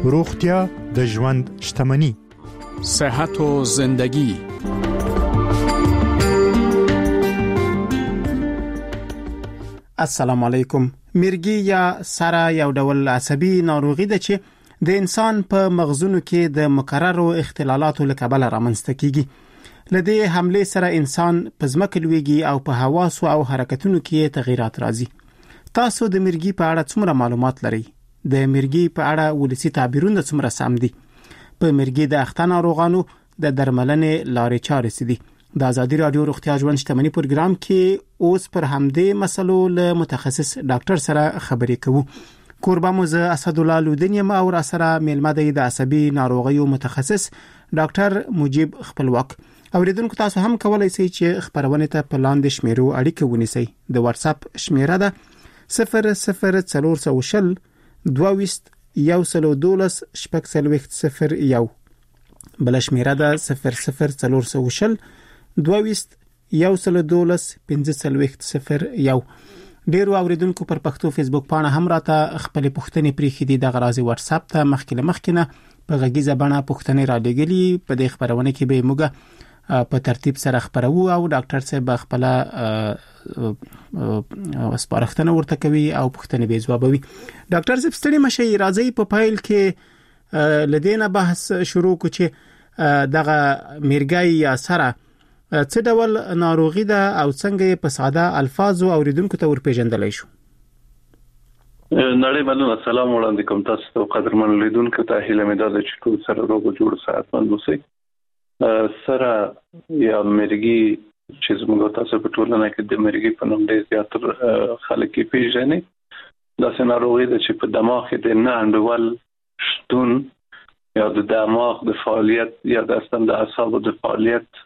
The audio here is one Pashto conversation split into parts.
روغتیا د ژوند شتمني. صحت و زندگی. السلام علیکم. مرګي یا سره یو ډول عصبي ناروغي ده چې د انسان په مغزونو کې د مکررو اختلالاتو له کبله رامنځته کیږي. لدې حمله سره انسان په ځمکه لویږي او په حواسو او حرکتونو کې تغیرات راځي. تاسو د مرګي په اړه څومره معلومات لرئ؟ د مرګي په اړه ولسی تعبیرونه څومره سم دي؟ په مرګي د اخته ناروغانو د درملنې لارې چارې څه دي؟ د ازادي رادیو روغتیا ژوند شتمني پروګرام کې اوس پر همدې مسلو له متخصص ډاکټر سره خبرې کوو. کوربه مو زه اسد الله لودین یم او را سره میلمه د عصبي ناروغیو متخصص ډاکټر مجيب خپلواک. اوریدونکو تاسو هم کولای شئ چې خبرونه ته په لاندې شمیرو اړیکه ونیسئ. د واتس اپ شمیره ده 0040 22 112 001. بل شمیره ده 0040 22 112 001. ډیرو اوریدونکو پر پښتو فیسبوک پاڼه هم راته خپل پوښتنې پریخي دي. د غرازي واتس اپ ته مخکینه په غږیزه بڼه پوښتنې را لګلي. په دې خبرونه کې به موږ په ترتیب سره خبرو او ډاکټر صاحب خپل سپارښتنه ورته کوي او پوښتنې به ځوابوي. ډاکټر صاحب ستړي مشي راځي په فایل کې لدينا بحث شروع کو چې دغه مرګي یا سره څه ډول ناروغي ده او څنګه په ساده الفاظو اوریدونکو ته ورپېژندلای شو؟ نړۍ مننه. السلام علیکم کوم تاسو ته قدرمن لیدونکو ته هیله مې ده چې ټول سره روغ جوړ صحتمند اوسئ. سره یا مرګي چې زموږ تاسو په ټولنه کې د مرګي په نوم ډېر زیات خلک پیژني. دا څه ناروغي ده چې په دماغ کې د نه انډول شتون یا د دماغ د فعالیت یا د اصلا د اعصابو د فعالیت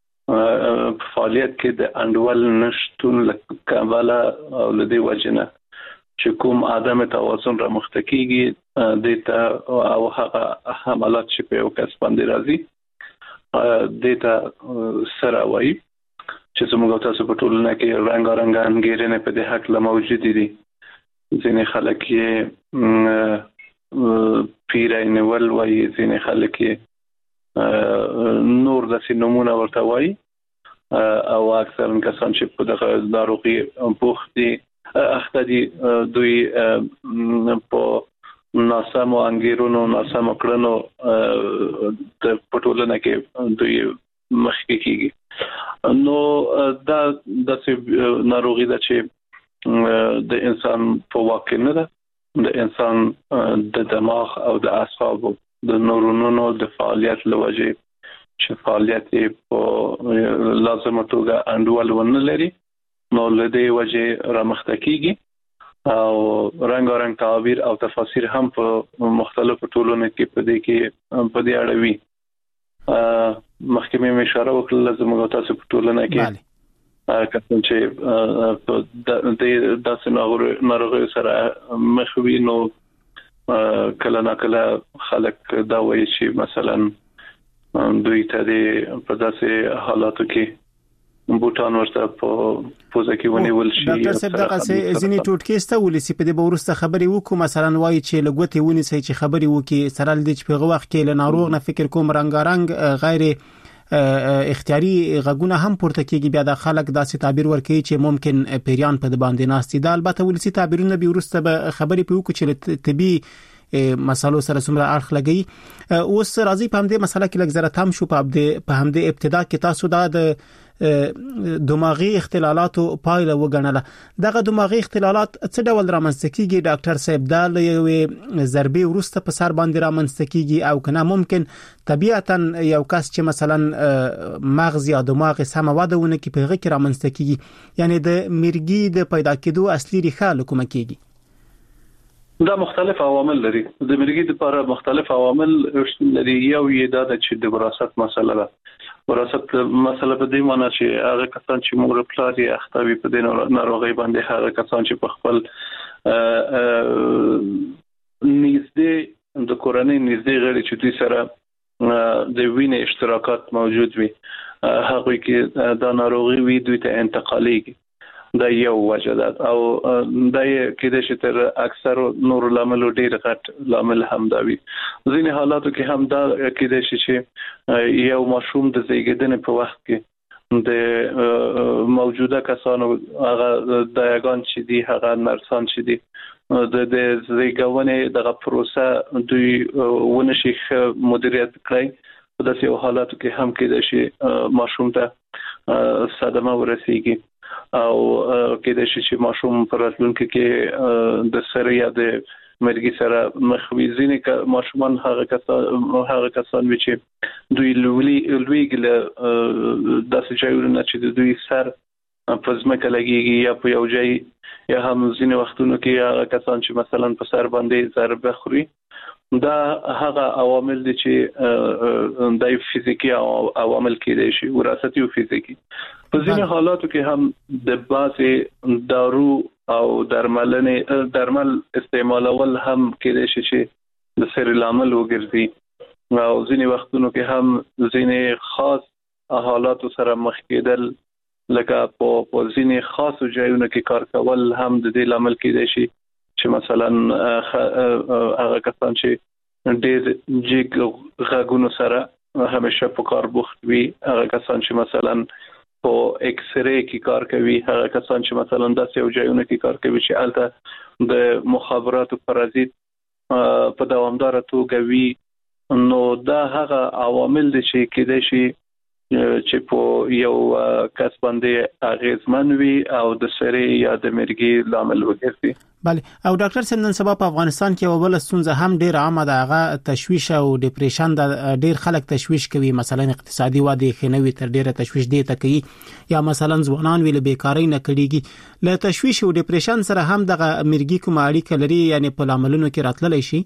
کې د انډول نشتون لکه او لدی وجنه چې کوم عدم توازن را مختکیږي دیتا او هغه حملات چې په یو کس باندې راځي دیتا سره وایي چې زموږ تاسو په ټولنه کې رنگارنګ انګیرنه په دې حق له موجود دي. ځینې خلک یې پیرینول وایي، ځینې خلک یې نور د نمونه ورته وایي او اکثر کسان چې په دغه ناروغي بوخت دي اخته دي دوی په ناسمو انګیرونو ناسمو کړنو د پټولنه کې دوی مخکې کیږي. نو دا د ناروغي ده چې د انسان په واقع نه ده، د انسان د دماغ او د اعصابو د نورونونو د فعالیت لوجه چې فعالیت په لازمه توګه انډول ونه لري نو لدی وجه را مختکیږي او رنگارنګ تعابیر او تفاسیر هم په مختلفو ټولونو کې په دې اړه وي. مخکې مې اشاره وکړه زموږ تاسو په ټولنه کې کله چې د داسې ناروغي سره مخ وي نو کله نه کله خلک دا وایي چې مثلا دوی ته په داسې حالاتو کې بوتان ورته په پوزه کې ونیول شي. ډاکټر صاحب دغه ځینې ټوټکې سته ولسی په دې ورسته خبرې وکړو مثلا وایي چې لګوتې ونیسي چې خبرې وکړي سره د چې په وخت کې له ناروغ نه فکر کوم رنگارنګ غیر اختیاري غږونه هم پورته کیږي. بیا د خلک داسې تعبیر ورکوي چې ممکن پیریان په باندې ناستي. دا البته ولسی تعبیرونه به ورسته به خبرې په وکړي چې طبي مسالو سره څومره اړخ لګي. اوس راځي په همدې مسله کې لږ زره تم شو په همدې ابتدا کې تاسو دا د دماغي اختلالاتو پایله وګڼله. دغه دماغي اختلالات څه ډول رامنځته کیږي ډاکټر صاحب؟ دا یو ضربې ورسته په سر باندې رامنځته کیږي او کنه ممکن طبيعتا یو کس چې مثلا مغز یا دماغ سم وده ونه کې په هغه کې رامنځته کیږي، یعنی د مرګي د پیدا کېدو اصلي ریښه لکه کیږي؟ دا مختلف عوامل لري. د مرګي لپاره مختلف عوامل لري. یو یې دا چې د وراثت مسله ده. وراثت مسله په دې معنی چې هغه کسان چې مور پلار یې اختوي په دې ناروغي باندې هغه کسان چې په خپل نږدې د کورنۍ نږدې غړي چې دوی سره د وینې اشتراکات موجود وي هغه کې دا ناروغي وي دوی ته انتقاليږي دا یو وجه ده او دا کېدای شي تر اکثر نور لامل ډیر غټ لامل هم دا وي. ځینې حالاتو کې هم دا کېدای شي چې یو ماشوم د زیږیدنې په وخت کې د موجوده کسانو هغه دایګان چې دي هغه نرسان چې دي د زیږونې دغه پروسه دوی ونشي مدیریت کړی. په داسې حالاتو کې هم کېدای شي ماشوم ته صدمه ورسیږي او کېدای شي چې ماشوم پر راتلونکي کې د سر یا د مرګي سره مخ وي. ځینې ماشومان هغه کسان چې دوی لوی ګل داسې ځایونه چې دوی سر په ځمکه لګيږي یا په یو ځای یا هم ځینې وختونو کې هغه کسان چې مثلا په سر باندې ضربه خوري، دا هغه عوامل دي چې د فزیکی عوامل کېدای شي، وراثتي او فزیکی. په ځینې حالاتو کې هم د باسي دارو او درمل استعمالول هم کېدای شي چې د سر لامل وګرځي او ځینې وختونو کې هم ځینې خاص حالاتو سره مخ کېدل لکه په ځینې خاصو ځایونو کې کار کول هم د دې لامل کېدای شي چې مثلا هغه کسان چې ډېر جګ غاګونو سره همیشه په کار بوخت وي، هغه کسان چې مثلا په ایکس ری کې کار کوي، هغه کسان چې مثلا داسې یو ځایونو کې کار کوي چې البته د مخابراتو پرازیت په دوامدار توګه وي، نو دا هغه عوامل دي چې کېدای شي چې په یو کس باندې اغیزمن وي او د سری یا د مرګي لامل وګرځي. بله، او ډاکټر سم نن سبا په افغانستان کې یو بل ستونزه هم ډیر عامه ده، هغه تشویش او ډیپریشن ده. ډیر خلک تشویش کوي، مثلا اقتصادي واده خنوي تر ډیره تشویش دی ته کوي، یا مثلا ځوانان ویل بیکاری نه کړيږي. له تشویش او ډیپریشن سره هم دغه مرګي کوم اړیکه لري، یعنی په لاملونو کې راتللی شي؟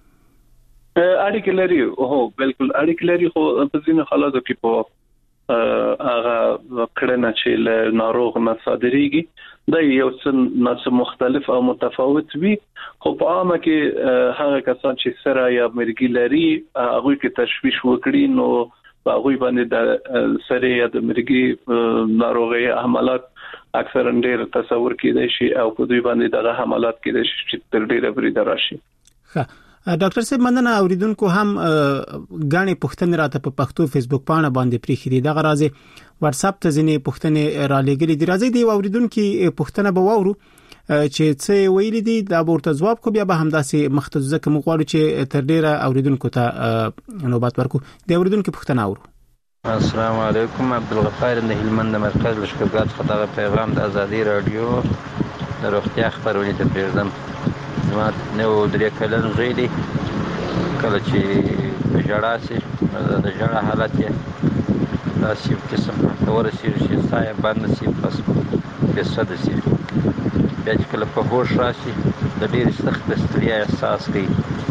اړیکه لري، هو بالکل اړیکه لري، خو په ځینو حالاتو کې په هغه کړنه چې له ناروغ نه صادريږي دا یو څه مختلف او متفاوت وي، خو په عامه کې هغه کسان چې سره یا مرګي لري هغه کې تشویش وکړي نو هغه باندې د سره یا د مرګي ناروغي حملات اکثرا ډېر تصور کېدای شي او په دوی باندې دغه حملات کېدای شي چې تر ډېره بریده راشي. ډاکټر صاحب مننه. اوریدونکو هم غاڼې پښتنې راته په پښتو فیسبوک باندې پریخي دي، دغه راځي واتس اپ ته ځینې پښتنې را لګلې دي. راځي دی اوریدونکو پښتنه به وورو چې څه ویل دي دا ورته جواب کو، بیا به همداسې مختصه کوم غواړو چې تر ډیره اوریدونکو ته نوبت ورکو. دی اوریدونکو پښتنه اورو. السلام علیکم، عبدالغفار د هلمند مرکز لشکرګاه څخه د پیغام د ازادي رادیو د روغتیا خبرونه ته پیغام نو درې کلن زیدي کله چې په جړا سي د جړا حالت یې داسې قسم ورسېږي چې سایه باندې سي پس په صد سي بیا چې کله په هوښ راشي د ډېرې سخت ستړیا احساس کوي.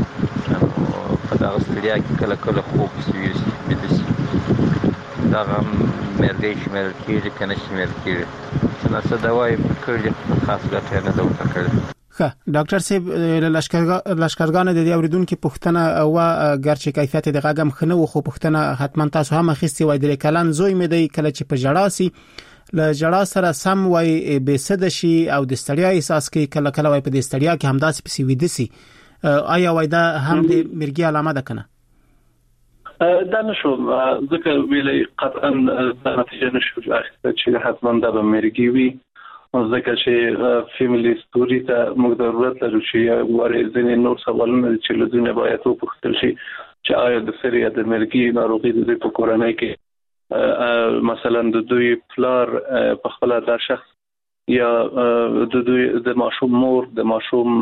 په دغه ستړیا کې کله کله خوب سي ویده سي، دغه مرګی شمیرل کېږي که نه شمیرل کېږي، څه نه څه دوا یې کړي خاص ګټه یې نه ده ورته کړې. ډاکټر صاحب لشکرګاه د دې اوریدونکو پښتنه او ګرچې کیفیت د غاګم خنو خو پښتنه حتما تاسو هم اخیستي وای د کلن زوی مې دی کله چې په جړا سي ل جړا سره سم وای به صد شي او د ستړیا احساس کوي، کله کله وای په د ستړیا کې همداسې پسی ویده سي. آیا وای دا هم د مرګي علامه ده کنه؟ دا نشو ځکه ویلې قطعا د نتیجه نشو اخیسته چې حتما دا به مرګي وي، ځکه چې فیملی ستوري ته موږ ضرورت لرو چې ورې ځینې نور سوالونه چې له دنیا باید وپوښتل شي چې آیا د سر یا د مرګي ناروغي د دوی په کورنۍ کې مثلا د دوی پلار په خپل دا شخص یا د دوی د ماشوم مور، د ماشوم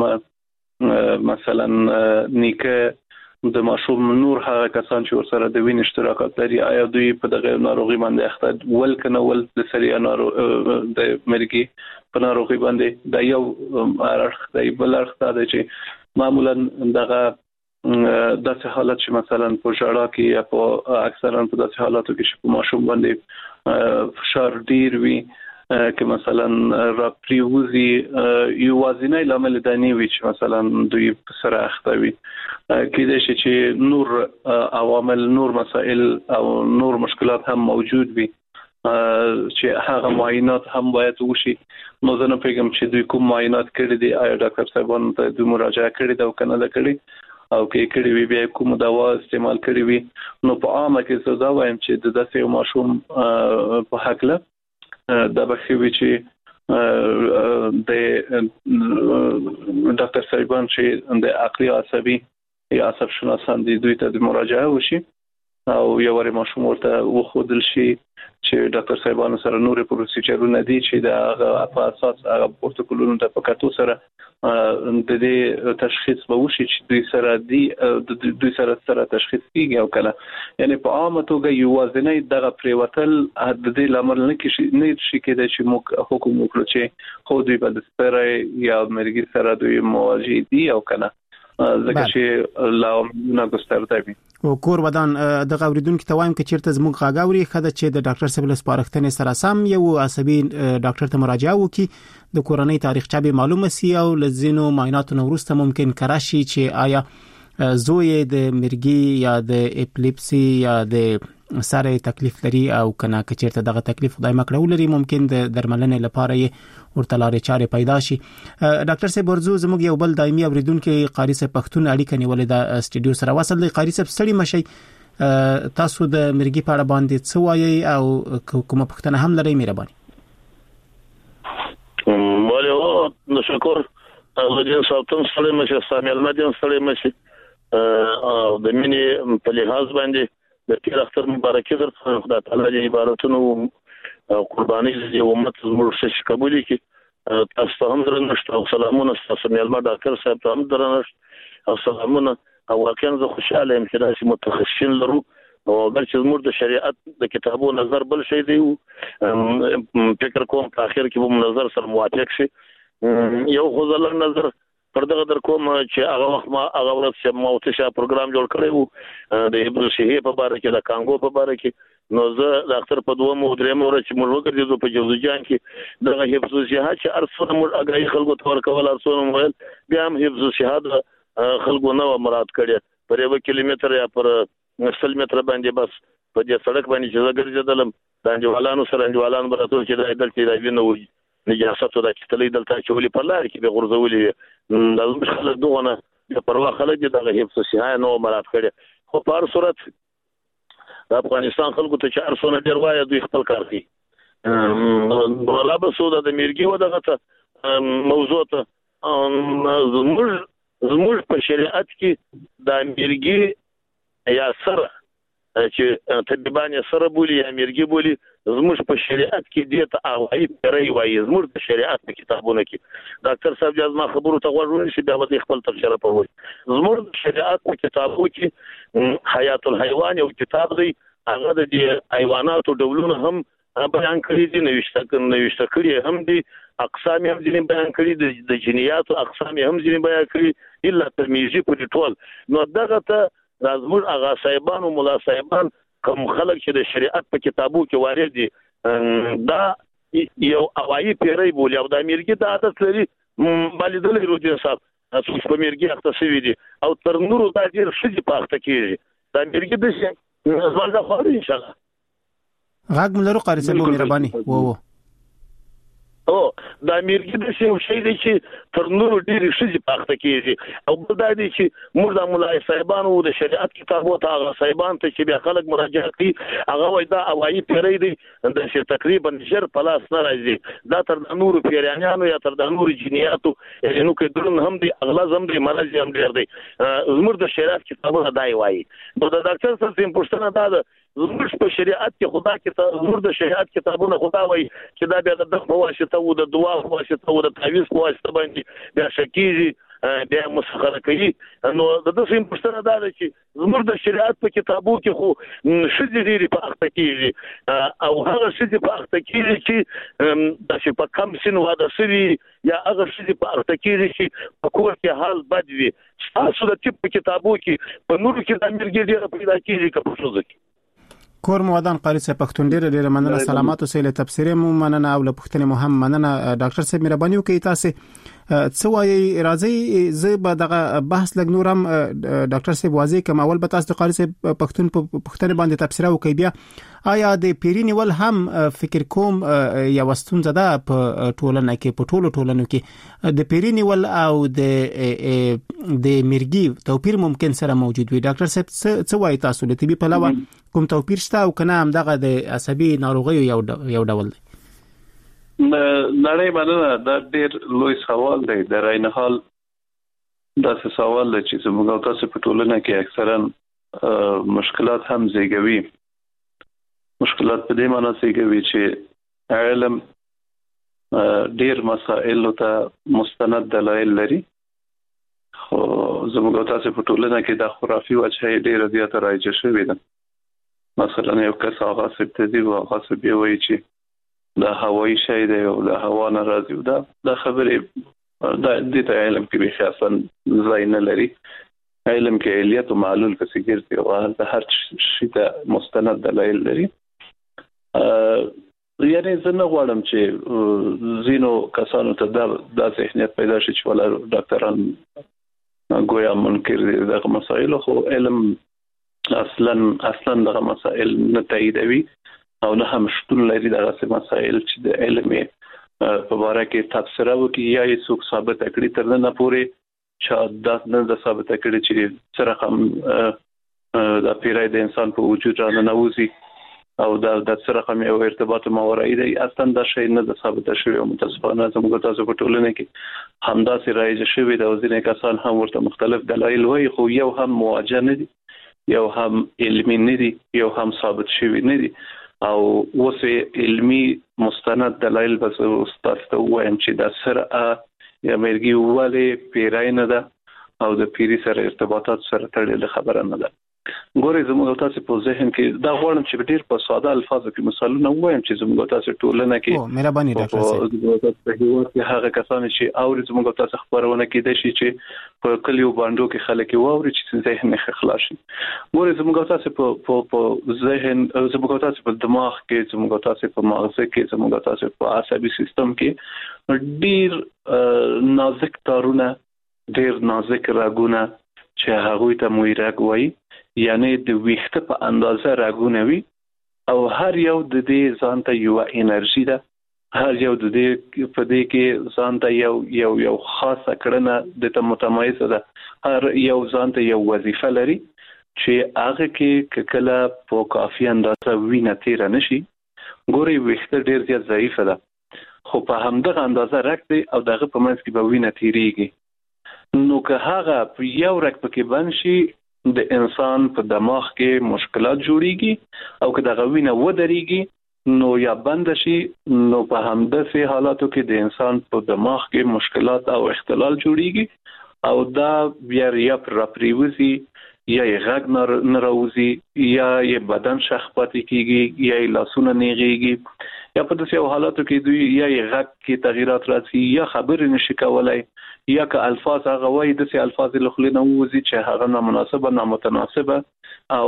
مثلا نیکه، د ماشوم نور هغه کسان چې ورسره د وینې اشتراکات لري، آیا دوی په دغه ناروغي باندې اخته ول کنه ول د سریا د مرګي په ناروغي باندې دا یو اړخ دی. بل اړخ دا دی چې معمولا دغه داسې حالت چې مثلا په جړا کې یا په اکثرا په داسې حالاتو کې چې په ماشوم باندې فشار ډیر وي که مثلا را پریوزي یو وازنه لامل دانی وي چې مثلا دوی سره اخته وي، کېدای شي چې نور عوامل، نور مسائل او نور مشکلات هم موجود وي چې هغه معاینات هم باید وشي. نو زه نه پیغام چې دوی کوم معاینات کړي دي آیا ډاکټر صاحبانو ته د مراجعه کړي دا کنه دا کړي او کې کړي وی بیا کوم دوا استعمال کړي وي نو په عامه کې زه وایم چې د داسې ماشوم په حق له دا بخوي چې د ډاکټر صاحبان چې د عقلي عصبي یا عصب شناسان دي دوی ته د مراجعه وشي او یو ور ماشوم ورته وخدل شي چې ډاکټر صاحبانو سره نورې پروسیجرونه دي چې دا په اساس هغه پروتوکولونو ته پکاتو سره د دې تشخیص به وشي چې دوی سره تشخیص کیږي او کله یعنی په عامه توګه یوازینی دغه پریوتل د دې لامل نه شي کېدای چې موږ حکم وکړو چې خو دوی په سپره یا مرګي سره دوی مواجه دي او کله ځکه چې لا نه ګسترده وي او کور ودان د غوریدونکو ته وایم چې چیرته زموږ غاګوري خدای چې د ډاکټر صاحب له سپارښتنې سره سم یو عصبي ډاکټر ته مراجعه وکړي د کورنۍ تاریخچه به معلومه سي او لزینو معایناتو وروسته ممکن کراشي چې آیا زوی د مرګي یا د اپلیپسي یا د سره تکلیف لري او کنه چې چیرته دغه تکلیف خدای مکړو لري ممکن د درملنې لپاره یې ورته لارې چارې پیدا شي. ډاکټر صاحب ورزو زموږ یو بل دایمي اوریدونکو قاری صاحب پښتون اړیکه نیولې د استودیو سره وصل دی. قاری صاحب ستړي مشي تاسو د مرګي په اړه باندې څه وایي او کومه پښتنه هم لري مهرباني. والو نشکر غوډین صاحب سره مشه سامي المدین سره مشه د مینې په لحاظ باندې د پیر اختر مبارکي درته خدای تعالی دې عبارتونو قرباني دې امت زموږ شي قبول کړي. تاسو هم درنښت او سلامونه تاسو مېلمه ډاکټر صاحب ته هم درنښت او سلامونه او واقعا زه خوشاله یم چې داسې متخصصین لرو او بل چې زموږ د شریعت د کتابو نظر بل شي دی فکر کوم په اخر کې به نظر سره موافق شي. یو غوښتل نظر پر دغه در کوم چې هغه وخت ما هغه ورځ چې موتشه پروګرام جوړ کړی وو د ابن شهيه په اړه کې د کانګو په اړه کې نو زه ډاکټر په دوه مو درې مو چې موږ وګرځیدو په جوزجان کې دغه حفظ الصحه چې ارسونه موږ اگای خلکو تور کول ارسونه مویل بیا هم حفظ الصحه خلکو نو مراد کړي پر 1 کیلومتر یا پر 100 متر باندې بس په دې سړک باندې چې زګرځیدلم د انجوالانو سره انجوالان براتو چې دایدل چې دای نه وي نجاستو د کتلې دلته چې ولې په لار کې به غرزولې لازم خلک دوغه په پروا خلک دغه حفظ الصحه نو مراد کړي خو په هر صورت د افغانستان خلکو ته چې ارسونه ډیر وایي دوی خپل کار کوي. ولا به سودا د میرګي و دغه موضوع ته زموږ په شریعت کې د میرګي یا سره چې طبيبان سره بولی یا میرګي بولی زموږ په شریعت کې دې ته اوایي پرې وایي زموږ په شریعت په کتابونو کې ډاکټر صاحب جزما خبرو ته غوړول شي بیا به خپل تفسیر په وایي زموږ شریعت په کتابو کې حیات الحیوان یو کتاب دی هغه د حیواناتو ډولونه هم بیان کړی دي نوښت کړی هم دي اقسام هم ځینې بیان کړی د جنیاتو اقسام هم ځینې بیان کړی الا ترمذی په ټول نو دغه ته زموږ اغا صاحبان او مولا صاحبان کوم خلک چې د شریعت په کتابو کې وارد دي دا یو اوایي پیری بولی او د امریکای د عادت لري مالیدل روجي صاحب تاسو په امریکای اختصاصي دي او تر نورو د ډیر شدي پاخته کیږي د امریکای د څه ځوان د خو ان شاء الله غاګ ملرو قاری صاحب مهرباني وو او د امریکای د څه شي دي چې تر نورو ډیر شدي پاخته کیږي او بل دا دي چې موږ د مولای صاحبانو د شریعت کتابو ته هغه صاحبان ته چې بیا خلک مراجعه کوي هغه وای دا اوایي پیری دي د شر تقریبا شر پلاس نه راځي دا تر نورو پیرانیانو یا تر نورو جنیاتو نو کې درن هم دي اغلاظ هم دي مرز هم ډیر دي زموږ د شریعت کتابونه دای وایي نو د ډاکټر سره سیم پوښتنه ده زموږ په شریعت کې خدا کې زموږ د شریعت کتابونه خدا وایي چې دا بیا د واسطه او د دعا واسطه او د تعویذ واسطه باندې بیا شکیږي بیا مسخره کوي نو د دې پښتنه دا ده چې زموږ د شریعت په کتابو کې خو شذ لري په اخته کېږي او هغه شذ په اخته کېږي چې د په کم سن واده سوي یا هغه شذ په اخته کېږي چې په کور کې حال بد وي تاسو د تپ کتابو کې په نور کې د امرګي ډیره پیدا کېږي که په څه ځکه کور مودان قاری صاحب پښتون ډیره مننه سلامات او سهیله تفسیر مو مننه او له پښتنې مو هم مننه ډاکټر صاحب مهرباني وکړئ تاسو څه وایي راځي زه به دغه بحث لګ نورم ډاکټر صاحب واضح کوم. اول به تاسو د قاری صاحب پښتون په پښتنه باندې تفسیر وکړئ، بیا آیا د پیری نیول هم فکر کوم یا وستون زده په ټولنه کې په ټولو ټولنو کې د پیری نیول او د مرګي توپیر ممکن سره موجود وي. ډاکټر صاحب څه وایي تاسو له طبي په علاوه کوم توپیر شته او کنه هم دغه د عصبي ناروغیو یو ډول دی؟ نړۍ باندې دا ډېر لوی سوال دی. د راینحال دا سوال دی چې زموږ تاسو په ټولنه کې اکثرا مشکلات هم زیږوي. مشکلات په دې معنی زیږوي چې علم ډېر مسائل ته مستند دلایل لري، خو زموږ تاسو په ټولنه کې دا خرافي وجه ډېر زیاته راځي شوې ده. مثلا یو کس هغه ابتدي او هغه بیا وایي چې دا هوایی شی دی او د هوا نه راځي. دا خبرې د دې علم کې به خاصن ځای نه لري. علم کې علیت او معلول کې ګرځي او د هر شي ته مستند دلایل لري. یعنی زه نه غواړم چې زینو کسانو ته دا ذهنیت پیدا شي چې ولا ډاکټران ګویا منکر دي دغه مسایل، خو علم اصلا دغه مسایل نه تاییدوي او نه هم شتون لري دغه مسایل چې د علم په اړه کې تفسیر وکړي یا یې څوک ثابت کړي تر نه پورې چې دا نه ثابت کړي چې سره هم د پیرای د انسان په وجود را ننوځي او د سره هم یو ارتباط ماورایي دی. اصلا دا شی نه ثابت شوی او متاسفانه زموږ تاسو په ټولنه کې همداسې راځي شوی د ځینې کسان هم ورته مختلف دلایل وایي، خو یو هم مواجه نه دي، یو هم علمي نه دي، یو هم ثابت شوی نه دي. او اوسه علمي مستند دلایل بس تاسو ته وایم چې دا سره یا مرګي واله پیرای نه ده او د پیری سره ارتباطات سره تړلې خبره نه ده. ګورې زموږ تاسو په ذهن کې دا غواړم چې ډیر په ساده الفاظو کې مثالونه وایم چې زموږ تاسو ټولنه کې مهرباني ډاکټر صاحب په هیواد کې هغه کسان چې اوري زموږ تاسو خبرونه کې د شي چې په کلیو باندې کې خلک واوري چې ذهن نه خلاص شي. ګورې زموږ تاسو په ذهن زموږ تاسو په دماغ کې زموږ تاسو په مغز کې زموږ تاسو په عصبي سیستم کې ډیر نازک تارونه، ډیر نازک راګونه چې هغه ته مویرګ وایي، یعنی د ویښته په اندازه راګونه وي او هر یو د دې ځان ته یو انرژي ده، هر یو د دې په دې کې ځان ته یو خاصه کړنه د ته متمایزه ده، هر یو ځان ته یو وظیفه لري چې هغه کې کله په کافي اندازه وینه تیر نشي. ګوري ویښته ډیر زیات ضعیفه ده، خو په همدغه اندازه راکړي او دغه په منځ کې به وینه تیریږي. نو که هغه په یو رک پکې بند شي د انسان په دماغ کې مشکلات جوړيږي او که دغه وینه ودرېږي نو یا بند شي، نو په همدغه حالاتو کې د انسان په دماغ کې مشکلات او اختلال جوړيږي او دا بیا یا پریوزي یا یې غږ نه راوځي یا یې بدن شخ پاتې کیږي یا یې لاسونه نیغيږي یا په داسې حالاتو کې دوی یا یې غږ کې تغیرات راځي یا خبرې نشي کولای یا که الفاظ هغه وایي داسې الفاظ له خولې نه ووځي چې هغه نامناسبه نامتناسبه او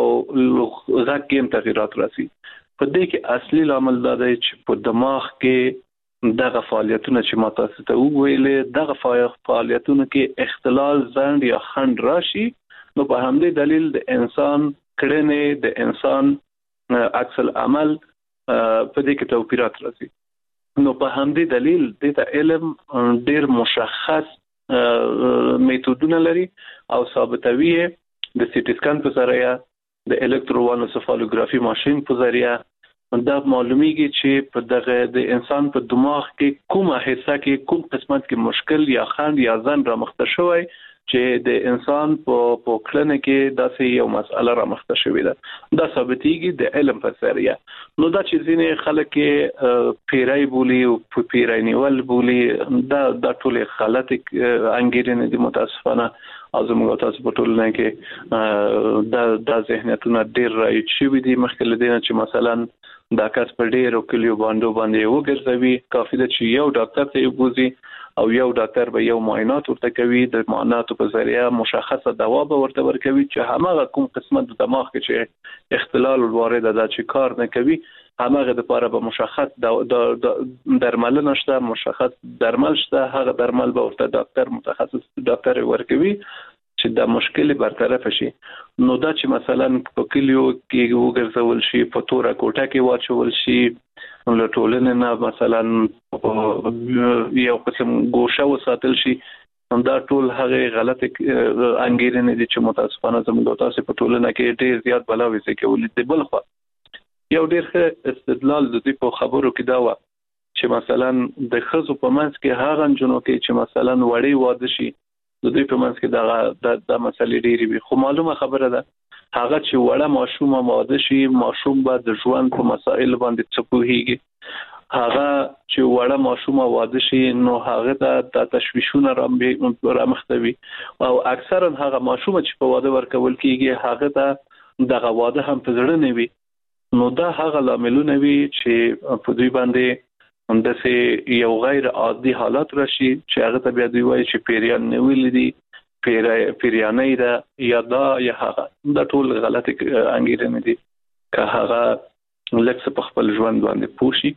غږ کې تغیرات راځي. په دې کې اصلي عامل دا دی چې په دماغ کې دغه فعالیتونه چې ما تاسو ته وویلې دغه فعالیتونه کې اختلال ځند یا خنډ راشي، نو په همدې دلیل د انسان کړنې د انسان عکس العمل په دې کې توپیرات راځي. نو په همدې دلیل د علم ډیر مشخص میتودونه لري او ثابتوي د سي ټي سکان په ذریعہ د الکتروانسفالوګرافي ماشين په ذریعہ دا معلومیږي چې په دغه د انسان په دماغ کې کومه حصہ کې کوم قسمت کې مشکل یا خنډ یا ځن را مخته شوی چې د انسان په کړنه کې داسې یو مسأله را مخته شوې ده. دا ثابتېږي د علم په ذریعہ. نو دا چې ځینې خلک پیرای بولی او پیرای نیول بولی دا ټول غلط انګیرنې دي متاسفانه. او زموږ تاسو په ټولنه کې دا ذهنیتونه ډېر رایج شوي دي مخکې له دې نه چې مثلا دا کس په ډېرو کلیو باندې وګرځوي، کافي ده چې یو ډاکټر ته یې بوزي او یو ډاکټر به یو معاینات ورته کوي، د معایناتو په ذریعه مشخصه دوا به ورته ورکوي چې همغه کوم قسمه د دماغ کې چې اختلال وارد ده چې کار نه کوي همغه د لپاره به مشخص درملنه شته، مشخص درمل شته، هغه درمل به ورته ډاکټر متخصص ډاکټر ورکوي چې دا مشکل برطرف شي. نو دا چې مثلا په کلیو کې وګرځول شي، په توره کوټه کې واچول شي، له ټولنې نه مثلا یو قسم ګوشه وساتل شي، دا ټول هغه غلط انګیرنې دي چې متاسفانه زموږ تاسو په ټولنه کې ډېر زیات بلاوي کوي. د بل خوا یو ډېر ښه استدلال د دې په خبرو کې دا و چې مثلا د ښځو په منځ کې هغه جنونو کې چې مثلا وړي واده شي د دې په منځ کې دا مسلې ډېرې وي، خو معلومه خبره ده هغه چې وړه ماشوم واده شي، ماشوم به د ژوند په مسائل باندې څه پوهیږي، هغه چې وړه ماشوم واده شي نو هغه د تشویشونه رامختوي او اکثرا هغه ماشوم چې په واده ورکول کیږي هغه ته دغه واده هم په زړه نه وي. نو دا هغه لاملونه وي چې په دوی باندې همداسې یو غیر عادي حالات راشي چې هغه ته بیا دوی وایي چې پیریان نه ویل دي، پیریانې ده یا دا یا هغه. دا ټول غلط انګیرنې دي. که هغه لکه په خپل ژوند باندې پوښي،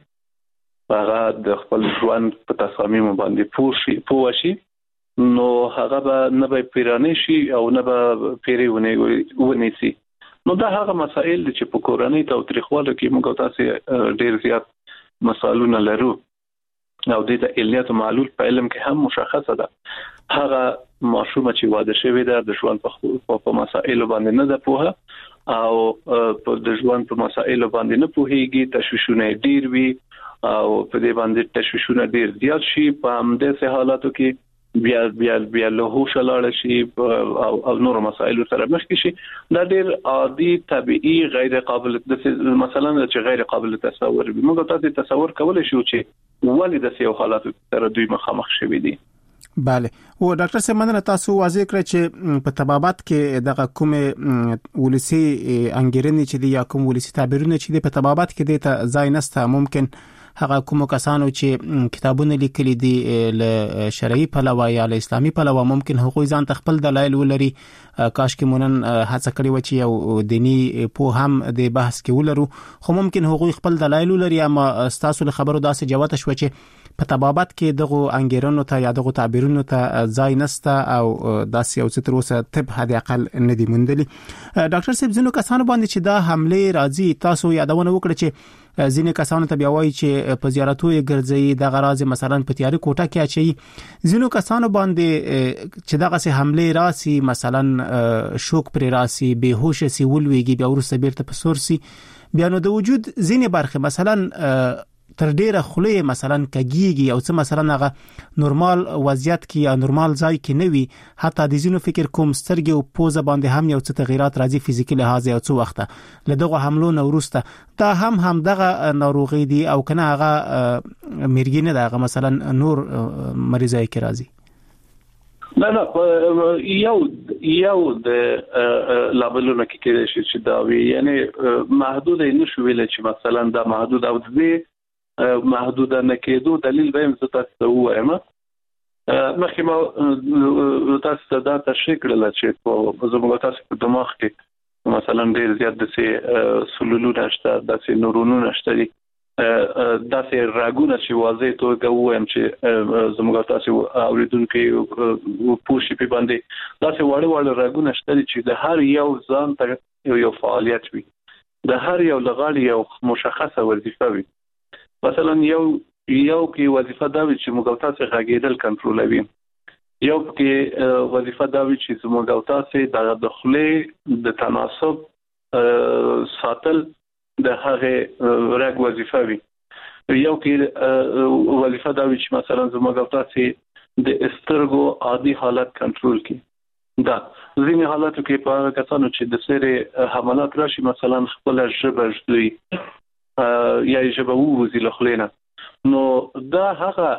هغه د خپل ژوند په تصامیم باندې پوه شي، نو هغه به نه به پیرانې شي او نه به پیری ونیسي. نو دا هغه مسائل چې په کورنۍ تاوتریخوالو کې موږ تاسو ډېر زیات مسائلونه لرو او د علت معلول په علم کې هم مشخصه ده. هغه ماشوم چې واده شوی ده د ژوند په مسائل باندې نه ده پوهه او د ژوند په مسائل باندې نه پوهیږي، تشویشونه ډېر وي او په دې باندې تشویشونه ډېر زیات شي. په همدې حالاتو کې بیا له هوش لاړ شي او نور مسائل سره مخ شي. دا ډېر عادي طبيعي غیر قابل مثلا چې غیر قابل تصور وي. موږ تاسو تصور کولای شو چې ولې د یو حالات سره دوی مخامخ شوي دي. بله او ډاکټر سیمنه تاسو واضح کړ چې په طبابت کې دغه کوم ولسی انګیرنې چې دی یا کوم ولسی تعبیرونه چې دی په طبابت کې د ځای نسته. ممکن هغه کوم کسانو چې کتابونه لیکلي دي له شرعي پلوه یا له اسلامي پلوه ممکن هغوی ځان تخپل دلایل ولري. کاش کې مونن هڅه کړی و چې یو دینی په هم د بحث کې ولرو، خو ممکن هغوی خپل دلایل ولري. اما تاسو له خبرو داسې جواب شو چې په طبابت کې دغه انګیرنو ته یا دغه تعبیرونو ته ځای نسته او داسې یو څه تر اوسه طب حد اقل نه دی موندلی. ډاکټر صاحب ځینو کسانو باندې چې دا حمله راځي، تاسو یادونه وکړه چې ځینې کسانو ته بیا وایي چې په زیارتو یې ګرځي، دغه راز مثلا په تیاری کوټه کې اچي. ځینو کسانو باندې چې دغه سه حمله راسي، مثلا شوک پر راسي، بهوش سي، ولويږي، بیا ورسره بیرته په سور سي، بیا نو د وجود ځینې برخه مثلا تر ډیره خله مثلا کګیږي او څه مثلا هغه نورمال وضعیت کې یا نورمال ځای کې نه وي، حتی د ځینو فکر کوم سترګې او پوزه باندې هم یو څه تغیرات راځي فزیکي لحاظ یو څه وخت له دغه حملو نه ورسته. دا هم دغه ناروغي دي او کنه هغه مرګینه دغه مثلا نور مریضای کې راځي. نه یو د لابلونه کې کېږي چې دا وی یعنی محدود نه شو ویل چې مثلا دا محدود او دې محدود نه کېدو دلیل به زه تاسو وایم. مخکې ما تاسو دا تشریح کړل چې په زموږ تاسو په دماغ کې مثلا ډېر زیات د سلولونه شته، د نورونونه شته، داسې راګونه چې واضح توګه وایم چې زموږ تاسو اوریدونکو پوښي په باندې داسې وړ راګونه شته چې د هر یو ځان ته یو فعالیت وي، د هر یو لغړی یو مشخصه وظیفه وي. مثلا یو کې وظیفه دا وي چې موږ تاسو غږیدل کنټرولوي، یو کې وظیفه دا وي چې موږ تاسو د داخلي د تناسب ساتل د هغه رګ وظیفه وي، یو کې وظیفه دا وي چې مثلا موږ تاسو د استرګو عادي حالت کنټرول کړي. دا ځینې حالاتو کې په کسانو چې د سری حملات راشي مثلا خپل ژبه جوړي یا ژبه ووزي له خلینا، نو دا هغه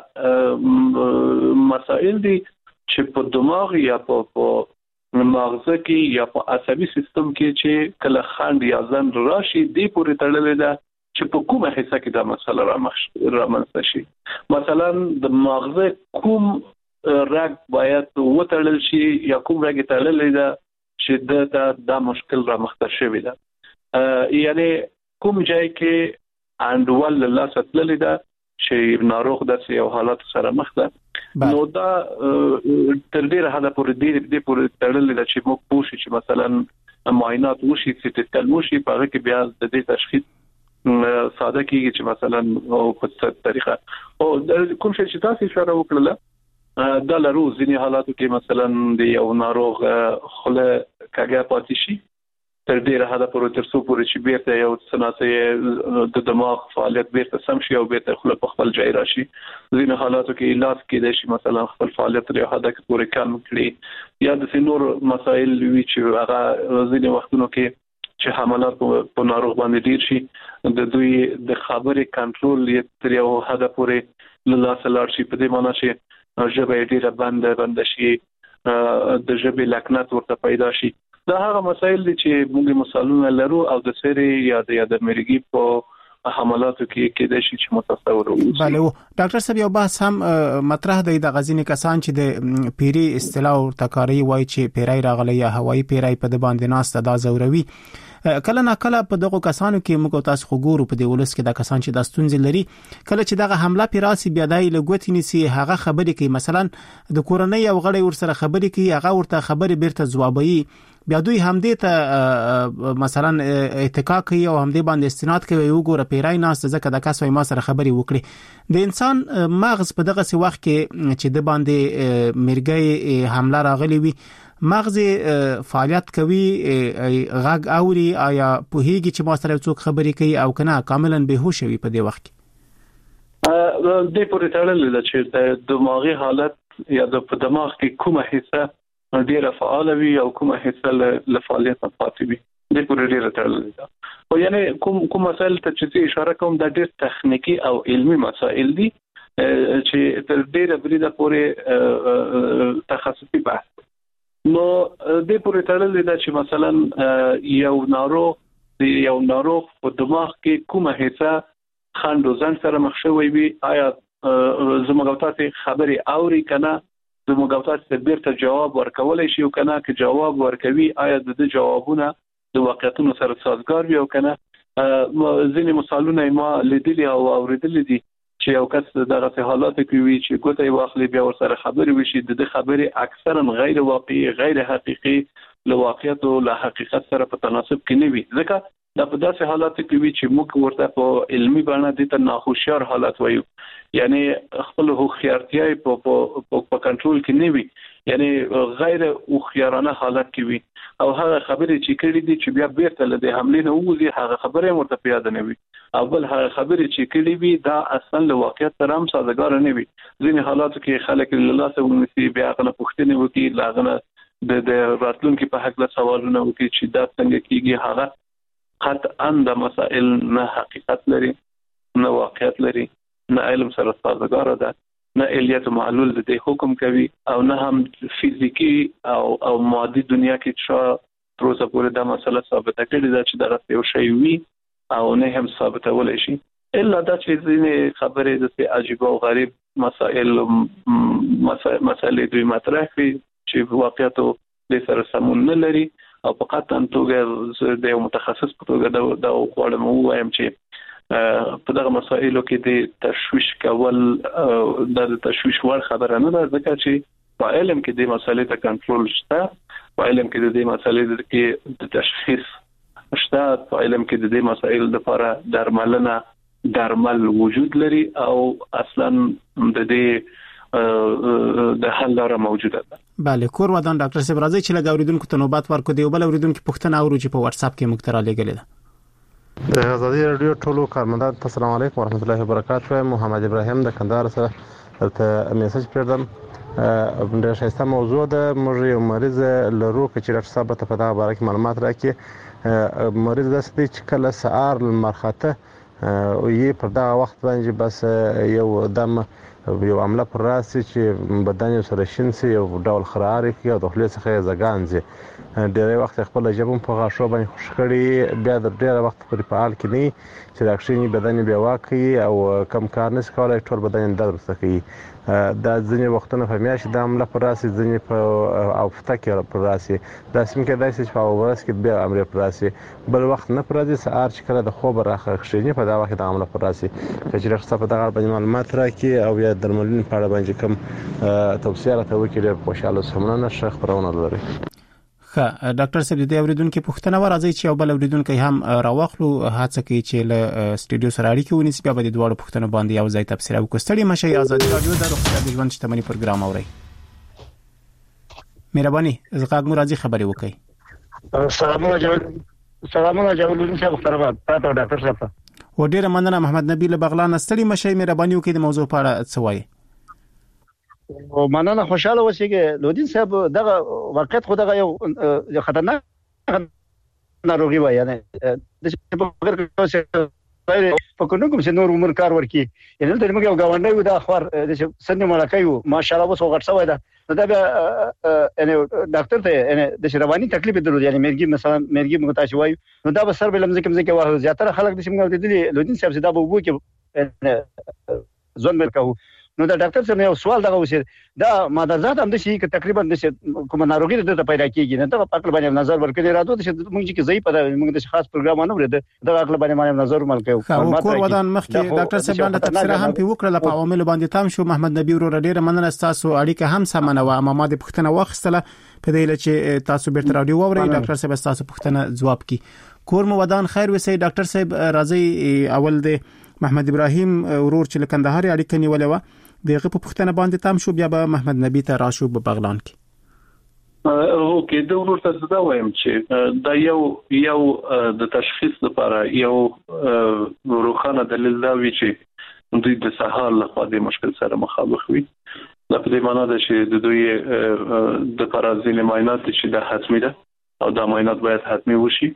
مسائل دي چې په دماغ یا په مغزه کې یا په عصبي سیستم کې چې کله خند یا ځن راشي دی پورې تړلې ده چې په کومه حصہ کې دا مسله رامنځته شي. مثلا د مغزه کوم رګ باید وتړل شي یا کوم رګ تړل دی چې دا مشکل رامنځته شوی ده. یعنی کوم ځای کې انډول الله ستل دی چې ناروغ د یو حالت سره مخ ده. نو دا تر ډیره حدا پورې دې پورې تړل دی چې موږ پوه شو چې مثلا معاینات وشي چې تلمو شي په هغه کې بیا د دې تشخیص ساده کیږي چې مثلا په څه طریقه او کوم شي چې تاسو اشاره وکړه دا لرو ځینې حالاتو کې مثلا د یو ناروغ خله کاږه پاتې شي تر ډیره حدا پورې تر څو پورې چې بیرته یو سناسه د دماغ فعالیت بیرته سم شي او بیرته خله په خپل ځای راشي. ځینې حالاتو کې علاج کېدای شي مثلا خپل فعالیت لري حدا کې پورې کم کړي یا د نور مسایل وی چې هغه ځینې وختونو کې چې حملات په ناروغ باندې ډیر شي د دوی د خبرې کنټرول یې تر یو حدا پورې له لاسه شي په دې معنی چې ژبه ډیره بند شي د ژبې لکنت ورته پیدا شي. دا هغه مسایل دي چې موږ مثالونه لرو او د سری یا د مرګي په حملاتو کې د شي چې متصور وو. بله ډاکټر صاحب یو بحث هم مطرح دی د غزنی کسان چې د پیری اصطلاح او تکاری وای چې پیرای راغلی یا هوایی پیرای په د باندې ناست دا زوروي کله نه کله په دغه کسانو کې موږ تاسو خو ګورو په دې ولس کې د کسان چې د ستونزې لري کله چې دغه حمله پیراسي بیا دای لګوتی نسی هغه خبرې کوي مثلا د کورنۍ یو غړی ورسره خبرې کوي هغه ورته خبرې بیرته جوابوي بیا دوی همدې ته مثلا اتکا کوي او همدې باندې استناد کوي یو ګوره پیرای ناس ځکه د کس وای ما سره خبرې وکړي د انسان مغز په دغه سی وخت کې چې د باندې مرګي حمله راغلی وي مغز فعالیت کوي غږ اوري آیا په هیګي چې ما سره څوک خبرې کوي او کنه کاملا بهوش وي په دې وخت کې د پورې تړل دي چې د دماغي حالت یا د دماغ کې کومه حصہ ډیره فعال وي او کومه حصہ له فعالیت پاتې وي د پورې ډیره تړل دي. او یعنی کوم مسائل ته چې اشاره کوم د ډیر تخنیکی او علمی مسائل دي چې تر ډیره بریده پورې تخصصي بحث نو د پورې تړل دي چې مثلا یو ناروغ په دماغ کې کومه حصہ خند او زنګ سره مخ شوی وي آیا زموږ تاسو خبري اوري کنه زموږ تاسو بیرته جواب ورکولای شي او کنه چې جواب ورکوي آیا د جوابونه د واقعیتونو سره سازگار وي او کنه ځینې مثالونه ما لیدلي او اوریدلي دي چې یو کس دغه حالات کې وي چې ګوتې واخلي بیا ورسره خبرې وشي د خبرې اکثرا غیر واقعي غیر حقيقي له واقعیت او له حقیقت سره په تناسب کې نه وي ځکه دا په داسې حالات کې وي چې موږ ورته په علمي بڼه د ناخوشیار حالت وایو یعنی خپل هوښیارتیا په کنټرول کې نه وي یعنی غیر هوښیارانه حالت کې وي او هغه خبرې چې کړې دي چې بیا بیرته له حملې نه وځي هغه خبرې مرته یاد نه وي اول هغه خبرې چې کړې وي دا اصلا له واقعیت سره هم سازگار نه وي. ځینې حالاتو کې خلک له لاسه ونیسي بیا غنه پوښتنه وکړي لاغنه د راتلونکو په حق له سوالونه وکړي چې دا څنګه کیږي هغه قطعا د مسائل نه حقیقت لري نه واقعیت لري نه علم سره سازگار ده نه الیت معلول د حکم کوي او نه هم فزیکی او مادي دنیا کې چې پروسه پورې دا مسله ثابته کړي دا چې دا یو شی وي او نه هم ثابتول شي الا دا چې ځینې خبرې د عجیب او غریب مسائل دوی مطرح کوي چې واقعیت د سره سمون نه لري او په قطعا توګه د یو متخصص په توګه دا غواړم وایم چې په دغه مسایلو کې د تشویش کول د تشویش ور خبره نه ده ځکه چې په علم کې د مسالې ته کنټرول شته په علم کې د مسالې کې د تشخیص شته په علم کې د دې مسایلو لپاره درمل وجود لري او اصلا د دې د حل لاره موجوده ده. بله کور ودان ډاکټر صاحب راځي چې لږ اوریدونکو ته نوبت ورکړو دی بل اوریدونکو پوښتنه اورو چې په واتس اپ کې مخترا لګلې ده. د ازادي رادیو ټولو کارمندان السلام علیکم ورحمت الله وبرکاته. محمد ابراهیم د کندهار سره ته میسج پردم د شایسته موضوع ده موږ یو مریض لرو چې ډاکټر صاحب ته په دا باره کې معلومات راکړي مریض داسې چې کله سهار مرخته یې پر دا وخت باندې بس یو دم یو عمله پر راسي چې بدن سره شین سي یو ډول خراري کې او د خپل څخه زګانځي ډېر وخت خپل جبم په غاښو باندې خوشخړی بیا د ډېر وخت پر فعال کې نه چې راکښینی بدن بیا واقعي او کم کار نس کولای ټول بدن درد کوي دا ځینې وختونه په میاشت د عمله پر راسي ځینې په او فتکه پر راسي دا سم کې داسې چې په ورځ کې بیا امر پر راسي بل وخت نه پر راسي سهار چې کله د خوب راخه خښینی په دا وخت د عمله پر راسي چې رخصت په دغه باندې معلومات راکړي او یا درملین په اړه باندې کوم توصیه راته وکړي ډېر خوشاله سمونه شیخ پرونه لري. ښه ډاکټر صاحب د اوریدونکو پوښتنه ورځي چې یو بل اوریدونکو هم راوخلو هڅه کوي چې له سټډیو سره اړیکه ونیسي بیا به د دوه پوښتنو باندې یو ځای تفسیر وکړي. مشه آزادي رادیو د روغتیا د ژوند شتمنۍ پروګرام اوري. مهرباني زغاګ مو راځي خبري وکړي. سلامونه جوړون صاحب محترم تاسو ډاکټر صاحب و ډیره مننه محمد نبی له بغلان ستړي مشه مهرباني وکړئ د موضوع په اړه څه وایي. او مننه خوشاله اوسئ لودین صاحب دغه واقعیت خو دغه یو خطرناک ناروغي وایي یعنی د بغیر په کوم چې نور عمر کار ورکی یعنی د موږ یو گاونډي و د اخبار د سن ملکه یو ماشاءالله وسو غټ شوی دا بیا یعنی ډاکټر ته یعنی د رواني تکلیف درلود یعنی مرګي مثلا مرګي متاسي وایي نو دا به سر بل مزه کې واه زیاتره خلک د څنګه د لودین صاحب دا به وو کې ځون مرکو نو دا ډاکټر څنګه یو سوال دغه وسه دا مادرزاد هم د شي ک تقریبا د کوم ناروغي د پیدا کیږي نه دا په خپل باندې نظر ورکړي راځو د موږ چې ضعیف ده موږ د خاص پروګرام نه ورته دا خپل باندې نظر ورکړو کور ودان مخکې ډاکټر صاحب باندې تفسیر هم په وکړه په عوامل باندې تام شو محمد نبی ورو ډیره مننه تاسو اړیکه هم سمنه و اما ما د پښتنه واخستله په دې لچې تاسو بیرته راډیو ووري ډاکټر صاحب تاسو پښتنه جواب کی کور مو ودان خیر وسې ډاکټر صاحب راځي اول د محمد ابراهیم ورور چې کندهار اړیکه نیولې و دغه په پښتنه باندې تام شو بیا به محمد نبی ته راشو په بغلان کې. اوکې د ورور ته دا وایم چې دا یو د تشخیص لپاره یو روخانه دلیل دا وی چې دوی د سهار لخوا د مشکل سره مخامخ وي. دا په دې معنی ده چې د دوی د پرازین معاینات چې د حتمی ده او دا معاینات باید حتمی وشي.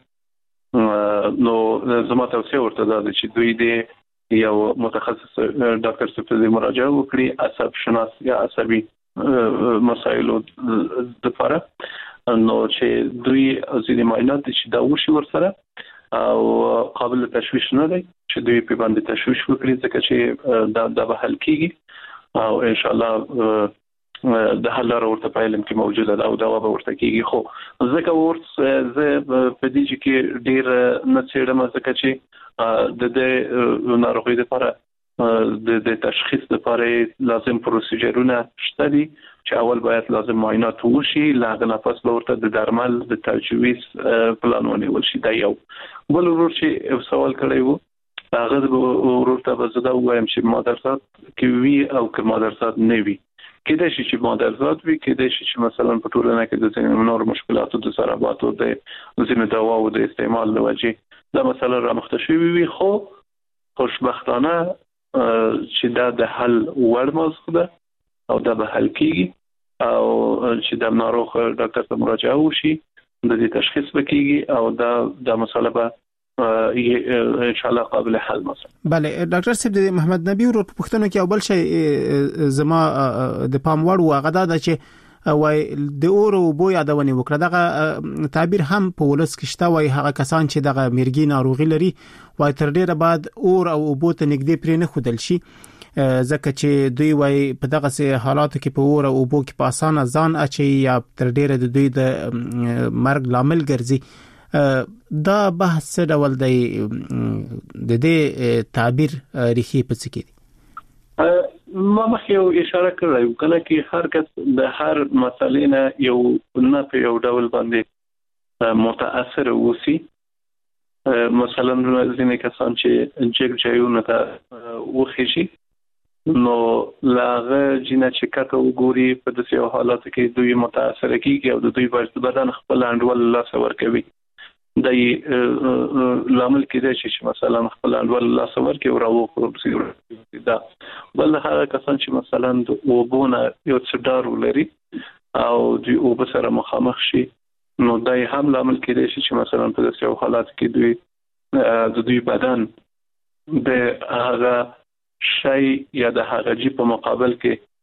نو زما توصیه ورته ده چې دوی د یو متخصص ډاکټر ته مراجعه وکړي عصب شناس یا عصبي مسایلو لپاره نو چې دوی ځینې معاینات چې دا وشي ورسره او قابل تشویش نه دی چې دوی په باندې تشویش وکړي ځکه چې دا به حل کیږي او ان شاء الله د حل لاره ورته په علم کې موجوده ده او دا به ورته کیږي. خو ځکه زه په دې کې ډیر نه څېړم ځکه چې د ناروغي لپاره د تشخیص لپاره لازم پروسیجرونه شته دي چې اول باید لازم معاینات وشي لاغه نفس به ورته د درمل د تجویز پلان ونیول شي. دا یو بل ورور چې سوال کړی وو هغه ورور ته به زه دا وایم چې مادرزاد کې وی او که مادرزاد نه وي کېدای شي چې مادرزاد وي کېدای شي چې مثلا په ټولنه کې د ځینو نور مشکلاتو د ضرباتو د ځینو دواو د استعمال لوجه دا مثلا را مختشي وي خو خوشبختانه چې دا د حل وړ موضوع ده او دا به حل کیږي او چې د ناروغ ډاکټر ته مراجعه وشي د دې تشخیص وکړي او دا مسله به ان شاء الله قابل حل مثلا. بله ډاکټر صاحب د محمد نبی ورو په پښتنو کې اول شی زما د پام وړ واغه دا چې وای د اور او بو یادونه وکړه دغه تعبیر هم په ولس کې شته وای هغه کسان چې دغه مرګي ناروغي لري وای تر ډیره بعد اور او بو ته نږدې پرې نه خودل شي ځکه چې دوی وای په دغه حالاتو کې په اور او بو کې په اسانه ځان اچي یا تر ډیره د دوی د مرګ لامل ګرځي. دا بحث ډول دی د دې تعبیر ریخي په څه کې ما مخکې اشاره کړې کله چې هر کس د هر مسلې نه یو نه په یو ډول باندې متاثر وسی مثلا ځینې کسان چې جګجایونه ته وخیږي نو لاغه جنہ چې کته وګوري په داسې حالاتو کې دوی متاثر کیږي او د دوی بدن خپل انډول لاس ور کوي د لامل کې دی چې مثلا خپل انډول لاس ور کوي او راوځي دا بل هغه کسان چې مثلا د وبونه یو څه ډار ولري او د وبسره مخامخ شي نو دا هم لامل کې دی چې مثلا په داسې حالاتو کې دوی د دوی بدن د هغه شي یا د هغه جی په مقابل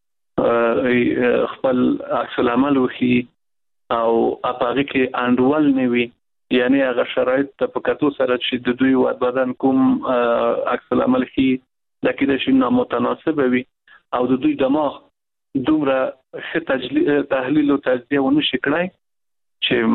کې خپل عکس العمل وخی او اپاغي کې انډول نیوي یعنی هغه شرایط په کتو سره چې د دوی ود بدن کوم عکس العمل کی د کېد شي نامتناسب وي او د دوی دماغ دومره تحلیل او تجزیه ونه شي کړای چې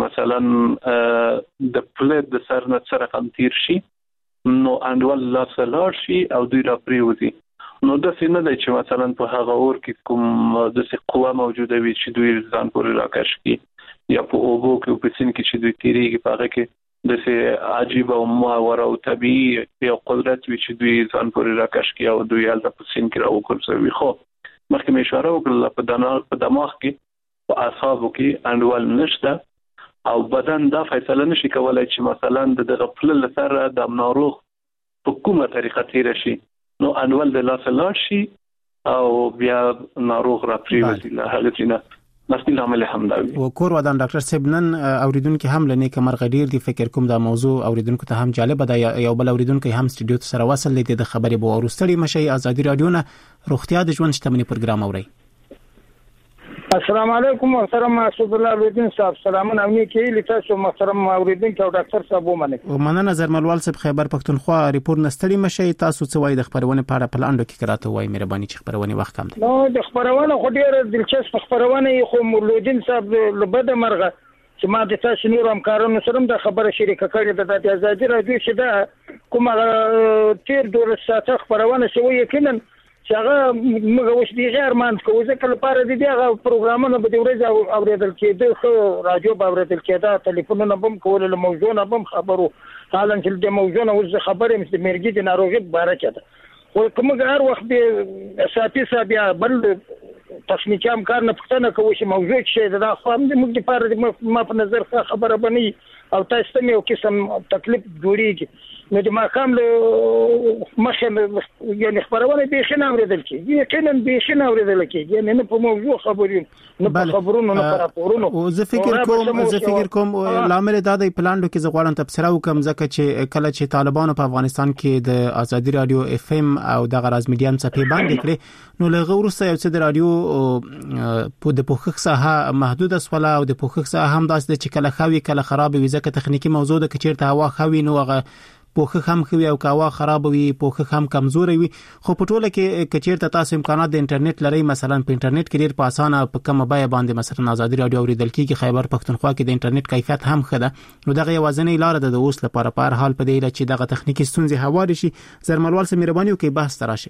مثلا د پلیټ د سر نه سره کم تیر شي نو انډول لا سلار شي او دوی را پریوزي نو د سینه د چې مثلا په هغه اور کې کوم د څه قوه موجوده وي چې دوی ځان پورې راکش کی یا په اوبو کې په سین کې چې دوی تیریږي په هغه کې د څه عجیب او ماور او طبيعي یو قدرت وي چې دوی ځان پورې راکش کی او دوی حالت په سین کې راوکړي خو مخکې مې اشاره وکړه په دماغ کې په اعصابو کې انډول نشته او بدن دا فیصله نشي کولای چې مثلا د غفلت لپاره د ناروغ په کومه طریقه تیر شي نو انډول د لاس لاړ شي او بیا ناروغ را پریوزي له حالتینه مسئله عمل همداوي وکور ودان ډاکټر سیبنن اوریدونکو هم لنی کمر غډیر دی فکر کوم دا موضوع اوریدونکو ته هم جالب ده یو بل اوریدونکو هم سټډیو سره وصل لیدي د خبرې به ورستړي مشي ازادي رادیو نه روغتیا د ژوند شتمنۍ پروګرام اوري السلام علیکم محترم اسد الله الدین صاحب سلامونه امني کې لتاسو محترم اوریدونکو او ډاکټر صاحب ومنه نظر ملوال صاحب خیبر پختونخوا ریپورت نستړي مشي تاسو څه وای د خبرونه په اړه پلاندو کې کراته وای مهرباني چې خبرونه وخت کم دي نو د خبرونه خو ډیره دلچسپ خبرونه خو مولودین صاحب لبد مرغه چې ما د تاسو نور همکارانو سره د خبره شریکه کړې ده د ازادي رادیو چې دا کومه تیر 2 ساعته خبرونه شوی یقینا چې هغه موږ اوس دی غیر مان کوو ځکه لپاره د دې پروګرامونو په دې ورځ اوریدل کېده خو رادیو به اوریدل کېده ټلیفونونه به کول له موضوع نه به خبرو حالا چې د موضوع نه اوس خبرې مست مرګي د ناروغي باره کېده او کوم هر وخت د اساتذه صاحب یا بل تخنیکی همکار نه پښتنه کوي چې موضوع چې دا خو موږ لپاره ما په نظر خبره بني او تاسو ته یو قسم تکلیف جوړیږي نو د ماقام له مخه یعنی خبرونه به خنه اوریدل کی یقینا به خنه اوریدل کی یعنی نه په موضوع خبرونه نه په خبرونو نه په راپورونو او زه فکر کوم لامل دا د پلاندو کې زغوالن تبصره وکم ځکه چې کله چې طالبانو په افغانستان کې د ازادي رادیو اف ام او د غراز میډیا صفحه باندې کړې نو له غورسته یو څه د رادیو په د پوښښ ساحه محدود اسوله او د پوښښ ساحه هم داسې چې کله خوي کله خراب وي ځکه تخنیکی موضوع د کچیرته هوا خوي نو هغه پوښښ هم خوي او کاوا خراب وي پوښښ هم کمزوري وي خو په ټوله کې کچیرته تاسو امکانات د انټرنیټ لري مثلا په انټرنیټ کې ډیر په اسانه په کومه بیه باندې مثلا ازادي رادیو اوریدل کیږي خیبر پختونخوا کې د انټرنیټ کیفیت هم ښه ده نو دغه یوازنی لار ده د اوس لپاره په هر حال په دې چې دغه تخنیکی ستونزې هواري شي زرملوال سره مهرباني وکړئ بحث تراشي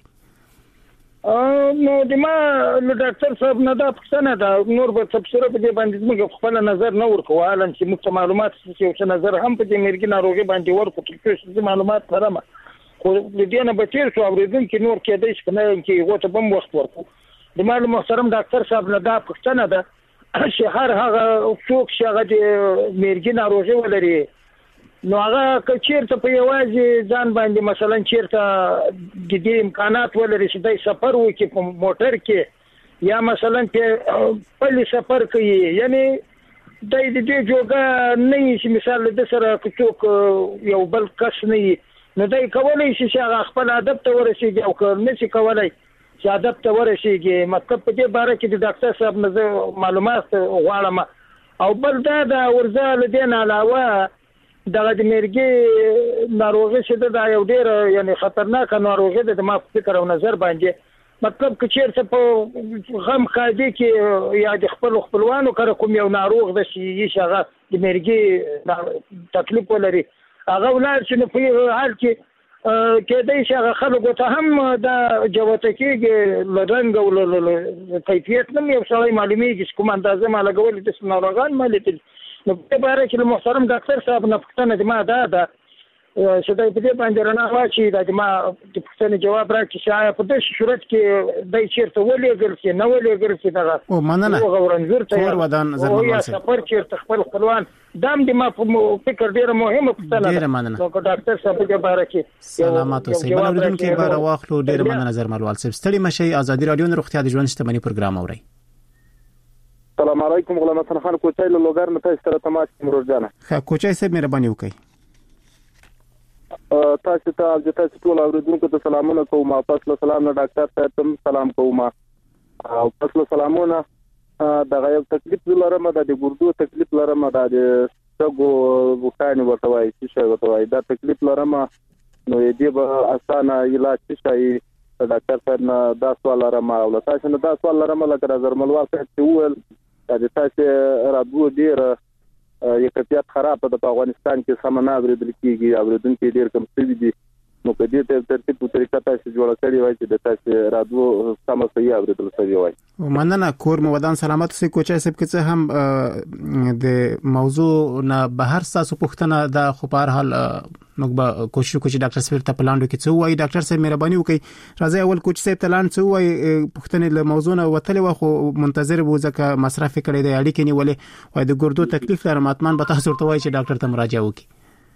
نو د ما ډاکټر صاحب نه دا پښتنه دا نور به تفسیر په دې باندې موږ خپل نظر نه ورکو حالان چې موږ معلومات چې څه نظر هم په دې مرګ ناروغي باندې ورکو چې معلومات سره خو د دې نه به تیر شو اوریدل کې نور کې دې څنګه کې غوته بم وخت ورکو د معلوم محترم ډاکټر صاحب نه دا پښتنه ده چې هر هغه څوک چې هغه د مرګ ناروغي ولري نو هغه چیرته په یوازې ځان باندې مثلا چیرته د دې امکانات ولري چې د سفر وکړي په موټر کې یا مثلا په پلی سفر کوي یعنی د دې جوګه نه چې مثال د سره څوک یو بل کس نه نو دای کولای شي چې هغه خپل ادب ته ورسیږي او نه شي کولای چې ادب ته ورسیږي مطلب په دې باره کې د ډاکټر صاحب نه معلومات غواړم او بل دا د ورزه لدین علاوه دغه د مرګي ناروغي چې دا یو ډیر یعنی خطرناک ناروغي ده ما فکر او نظر باندې مطلب چې چیرته په غم خادي کې یا د خپلوانو کړه کوم یو ناروغ ده چې هغه د مرګي تکلیف ولري هغه ولر چې په حال کې دای چې هغه خلکو ته هم د جواتکیږي لرنګ او کیفیت نم یو څه معلومیږي کوم اندازه ما لګول د ناروغان مالتي نو په باره کې محترم ډاکټر صاحب نه پښتنه د ما دا چې د دې باندې رڼا واچي د ما د پښتنه جواب راکړي چې په دې صورت کې د چیرته ولې ګرځي نه ولې ګرځي دا او مننه غورنځور ته ور ودان زرمنوال سره سفر چیرته خپل خپلوان دام د ما فکر ډیره مهمه پښتنه ډیره مننه نو ډاکټر صاحب د باره کې سلامات اوسئ بل اوریدونکو بار واخلو ډیره مننه زرمنوال صاحب ستړي مشي ازادي رادیو نه روغتیا د ژوند شتمنۍ پروګرام اوري السلام علیکم غلام حسن خان کوچای له لوګر نه تاسو سره تماس مرور جانه کوچای صاحب مهرباني وکړئ تاسو ته او تاسو ټول اوریدونکو ته سلامونه کوم. تاسو له سلام نه ډاکټر صاحب ته سلام کوم او تاسو له سلامونه د غیب تکلیف لرم د ګردو تکلیف لرم د څنګه وکړنی ورته وایي چې ورته وایي دا تکلیف لرم نو دې به اسانه علاج شي. ډاکټر صاحب نه دا سوال لرم او تاسو نه دا سوال لرم لکه زرملوال صاحب وویل د تاسو راډیو ډیر یو کیفیت خراب ده په افغانستان کې سمونه اوریدل کیږي اوریدونکو ډیر کم څه دي نو په دې ترتیب په طریقه تاسو جوړ کړی وای چې د تاسو راډیو سم صحیح اوریدل شوی وای. مننه کور مو ودان سلامت سي کوچا سب کې څه هم د موضوع نه بهر تاسو پوښتنه د خو په هر حال نو به کوشش وکړو چې ډاکټر صاحب ته پلاندو کې څه وای. ډاکټر صاحب مهرباني وکړئ راځي اول کوچ صاحب تلاند څه وای پوښتنه له موضوع نه وتلې واخو منتظر وو ځکه مصرف کړي د اړیکې نیولې وای د ګردو تکلیف لرم اتمان به تاسو ورته وای چې ډاکټر ته مراجعه وکړي.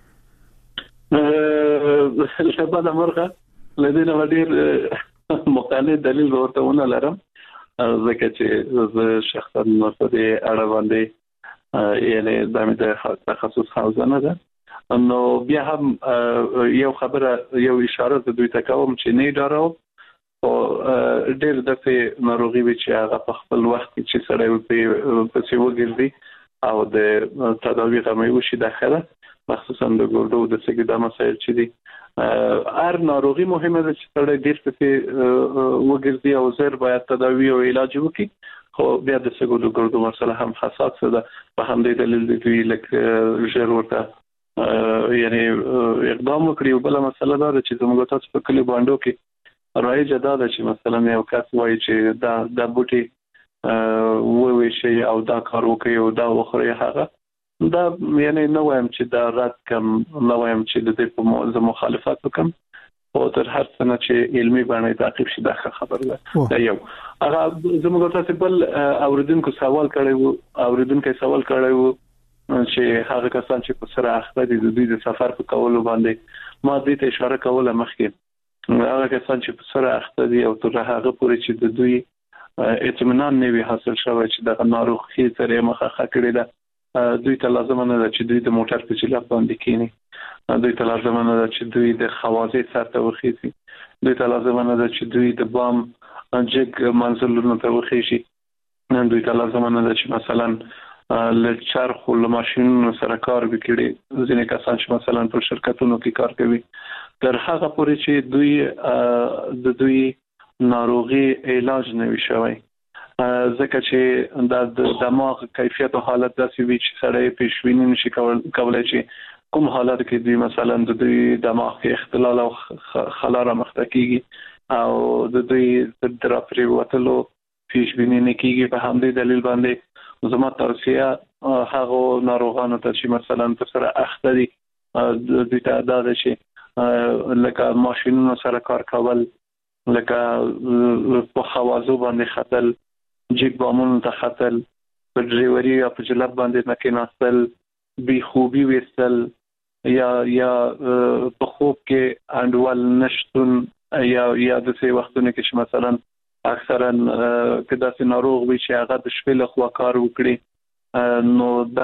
شباب مرغه لدينا ودير مقاله دلیل ورته لرم ځکه چې شخصا مسئله اړه باندې یعنی د تخصص حوزه نه ده نو بیا هم یو خبره یو اشاره د دوی ته کوم چې نه ډارو او ډېر دغه ناروغي چې هغه په خپل وخت چې سره په څه وګرځي او د تداوی غمي وشي داخله مخصوصا د ګردو د سګي د مسایل چې دي هر ناروغي مهمه ده چې سره ډېر په وګرځي او زر باید تداوی او علاج وکړي خو بیا د سګو د ګردو مسله هم حساسه ده په همدې دلیل دی لکه ژر ورته یعنی اقدام وکړي. بل مسله دا چې زموږ تاسو په کلی باندې کې رایج ده چې مثلا یو کس وایي چې دا بوټي ووي شي او دا کار وکړي او دا وخوري هغه دا یعنی نو وایم چې دا رات کم نو وایم چې د دې په موضوع مخالفت وکم او تر هر څه نه چې علمي باندې تعقیب شي دا خبره ده. یو هغه زموږ تاسو بل اوریدونکو سوال کړی وو چې هغه کسان چې په سره اخته دي د دوی د سفر په کولو باندې ما دې ته اشاره کوله مخکې هغه کسان چې په سره اخته دي او تر هغه پورې چې د دوی اطمینان نه وي حاصل شوی چې د ناروغي سره مخه کړی ده دوی ته لازم نه ده چې دوی د موټر په چلا باندې کینی دوی ته لازم نه ده چې دوی د خوازې سره وخیږي دوی ته لازم نه ده چې دوی د بام جګ منزلونو ته وخیږي دوی ته لازم نه ده چې مثلا لچرخ او ماشينونو سره کار وکړي ځینې کسان چې مثلا په شرکتونو کې کار کوي تر هغه پورې چې دوی د دوی ناروغي علاج نه وي شوی ځکه چې د دماغ کیفیت او حالت داسې وي چې سره پیشبینی نشي کولای چې کوم حالت کې دوی مثلا د دوی دماغ کې اختلال او خلا رامخته کیږي او د دوی درافري وتلو پیشبینی نه کیږي. په همدې دلیل باندې زما توصیه هغه ناروغانو ته چې مثلا په سره اخته دي د تعداد شي لکه ماشينونو سره کار کول لکه په خوازو باندې خطل جګ بامونو ته خطل په ډریوري یا په جلب باندې مکیناستل بي خوبي وستل یا په خوب کې انډول نشټون یا د څه وختونو کې چې مثلا اکثرا کدا سي ناروغ وي چې هغه د شپې له خوا کار وکړي نو دا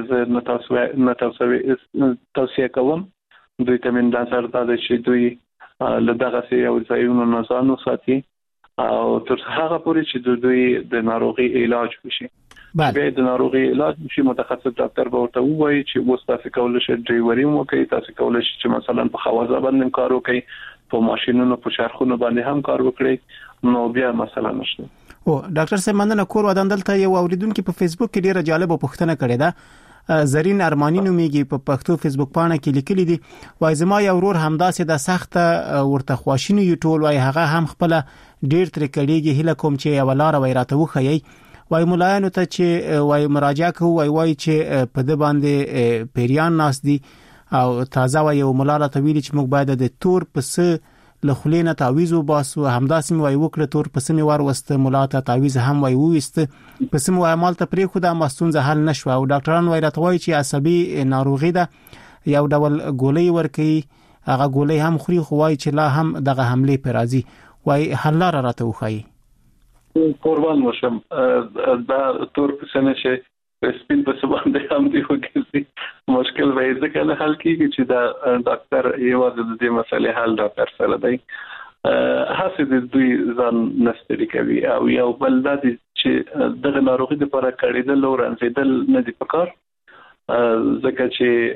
د توصيه کوم دوی ته من نظر دا چې دوی له دغه سي او ځایونو نه ځان وساتي او تر هغه پورې چې دوی د ناروغي علاج وشي. به د ناروغي علاج شي متخصص ډاکټر به ورته وایي چې وسه تاسو کولای شئ ډریوري مو کوي تاسو کولای شئ چې مثلا په خوازه باندې کار وکړئ په ماشينونو په چرخونو باندې هم کار وکړئ نو بیا مثلا نشته. او ډاکټر صاحب مننه کور وداندل ته یو اوریدونکو په فیسبوک کې ډیره جالبه پوښتنه کړې ده زرین ارمانی نوميږي په پښتو فیسبوک پاڼه کې لیکلي دي وای زما یو ورور همداسې د سخته ورته خواشینی یو ټول وای هغه هم خپل ډیر تر کړيږي هله کوم چې ولار وای راته وخی وای مولایانو ته چې وای مراجعه کوي وای چې په د باندې پیریان ناس دي او تازه وای مولانا ته ویل چې موږ باید د تور پس لخلینه تعویذ وباسو همداسې وای وکړه تور پس می ور وست مولا ته تعویذ هم وای وست پس مو عمل ته پرې خو د مستونزه حل نشو او ډاکټران وای راته وای چې عصبي ناروغي ده یو ډول ګولۍ ورکي هغه ګولۍ هم خوري خو وای چې لا هم دغه حمله پر راځي وای حل راته وخی قربان وشم دا تور پس نه شي سپین په سبان د هم دی وګرځي مشکل به یې ځکه نه حل کیږي چې دا ډاکټر یوازې د دې مسلې حل ډاکټر سره دی هڅه د دوی ځان نستړي کوي او یو بل د چې دغه ناروغي لپاره کړیدل او رنځیدل نه دی پکار ځکه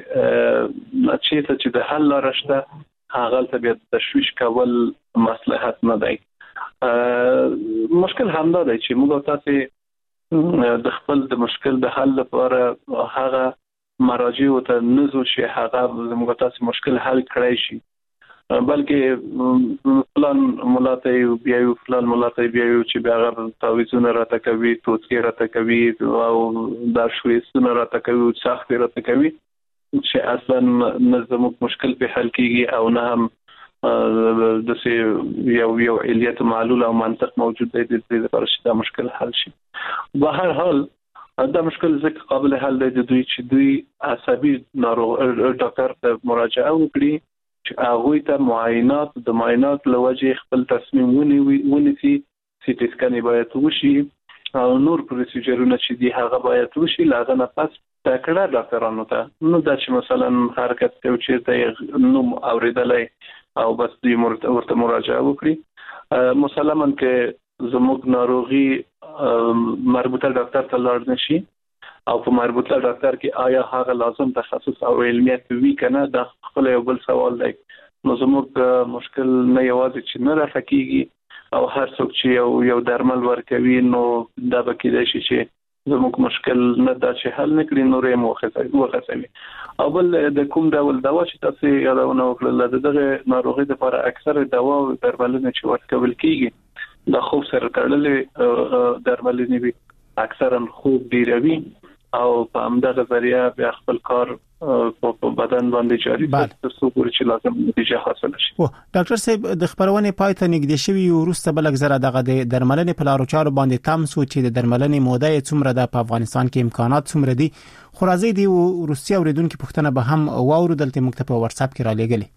چې د حل لاره شته هغه ته بیا تشویش کول مصلحت نه دی مشکل همدا دی چې موږ تاسو د خپل د مشکل د حل لپاره هغه مراجع ته نزو شي هغه موږ تاسو مشکل حل کړی شي بلکې فلان ملاته بیاو فلان ملاته بیاو چې بیا تعویذونه راته کوي توڅې راته کوي او دا شويسونه راته کوي سخت راته کوي چې اصلا نظم مشکل په حل کیږي او نه هم د یو علیت معلول او منطق موجود دی د دې لپاره چې دا مشکل حل شي په هر حال دا مشکل ځکه قابل حل دی دوی چې دوی عصبي ناروغ ډاکټر ته مراجعه وکړي هغه ته معاینات لوجه خپل تصمیم ونیسي سی ټي سکان باید وشي او نور پروسیجرونه چې دی هغه باید وشي لاغه نه پس تکړه ډاکټرانو ته نو دا چې مثلا حرکت کوي چې نوم اوریدلای او بس دی ورته مراجعه وکړي مسلماً کې زموږ ناروغي مربوطه ډاکټر ته لاړ نشي او په مربوطه ډاکټر کې آیا هغه لازم تخصص او علمیت وی کنه دا خپل یو بل سوال دی نو زموږ مشکل نه یوازې چې نه راکېږي او هر څوک چې یو درمل ورکوي نو دا به کېدای شي چې زموږ مشکل نه دا چې حل نکړي نور یې وغځوي او بل د کوم ډول دوا چې تاسو یادونه وکړل دغه ناروغي لپاره اکثر دوا او درملونه چې ورکول کیږي د خوب سره تړلې درملونه وي اکثرا خوب ډیروي او په همدغه ذریعہ بیا خپل کار په بدن باندې جاری تر څو پورې چې لازم نتیجه حاصل شي. ډاکټر صاحب د خبرونه پای ته نږدې شوی ورسته بلک زره دغه د درملنې په لارو چارو باندې تام سو چې د درملنې موده څومره ده په افغانستان کې امکانات څومره دي خو راځي دی روسي اوریدونکو پوښتنه به هم واورو دلته مکتب په واتس اپ کې را لېګلې.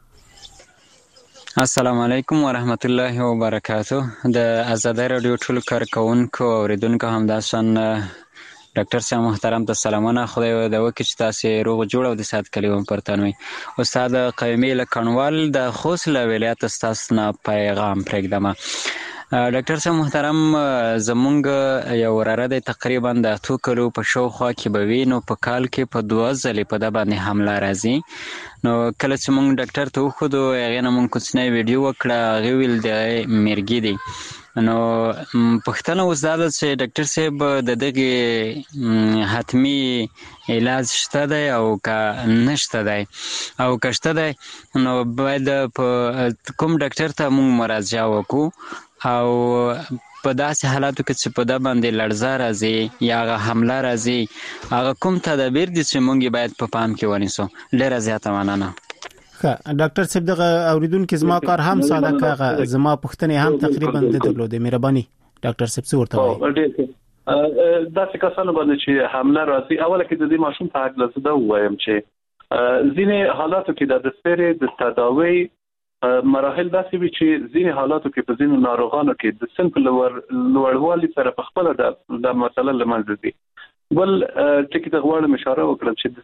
السلام علیکم ورحمت الله وبرکاته د آزادۍ رادیو ټول کارکونکو اوریدونکو همداسن ډاکټر صاحب محترم ته سلامونه خدای دې وکړي چې تاسو روغ جوړ او د صحت کلیوم پرتنوي استاد قیمي لکنوال د خوست ولایت تاسو نه پیغام پرېږدم ډاکټر صاحب محترم زمونږ یو وراره د تقریبا د 2 کلو په شاوخوا کې به وي نو په کال کې په 2 ځلې په د باندې حمله راځي نو کله چې مونږ ډاکټر ته وخدو هغه نه مونږ کوڅنۍ ویډیو وکړه هغه ویل د مرګي دی نو پښتنه وزاده چې ډاکټر صاحب د دغه حتمی علاج شته دی او کا نشته دی او کشته دی نو باید کوم ډاکټر ته مونږ مراجعه وکړو او په داسې حالاتو کې چې په د باندې لړزه راځي یا هغه حمله راځي هغه کوم تدابیر دي چې مونږ باید په پام کې ونیسو ډیره زیاته مننه. ډاکټر صاحب دغه اوریدونکو زما کار هم ساده کاغه زما پښتنې هم تقریبا د درلودې مهرباني ډاکټر صاحب څه ورته وایي دا څه کسانو باندې چې حمله راځي اوله کې د دې ماشوم په حق لزده وایم چې ځینې حالاتو کې د سپری د تداوی مراحل داسې وي چې ځینې حالاتو کې په ځینو ناروغانو کې د سن په لوړوالي سره په خپل د مسله لمنځه دي بل ټکی د غوړ اشاره وکړل چې د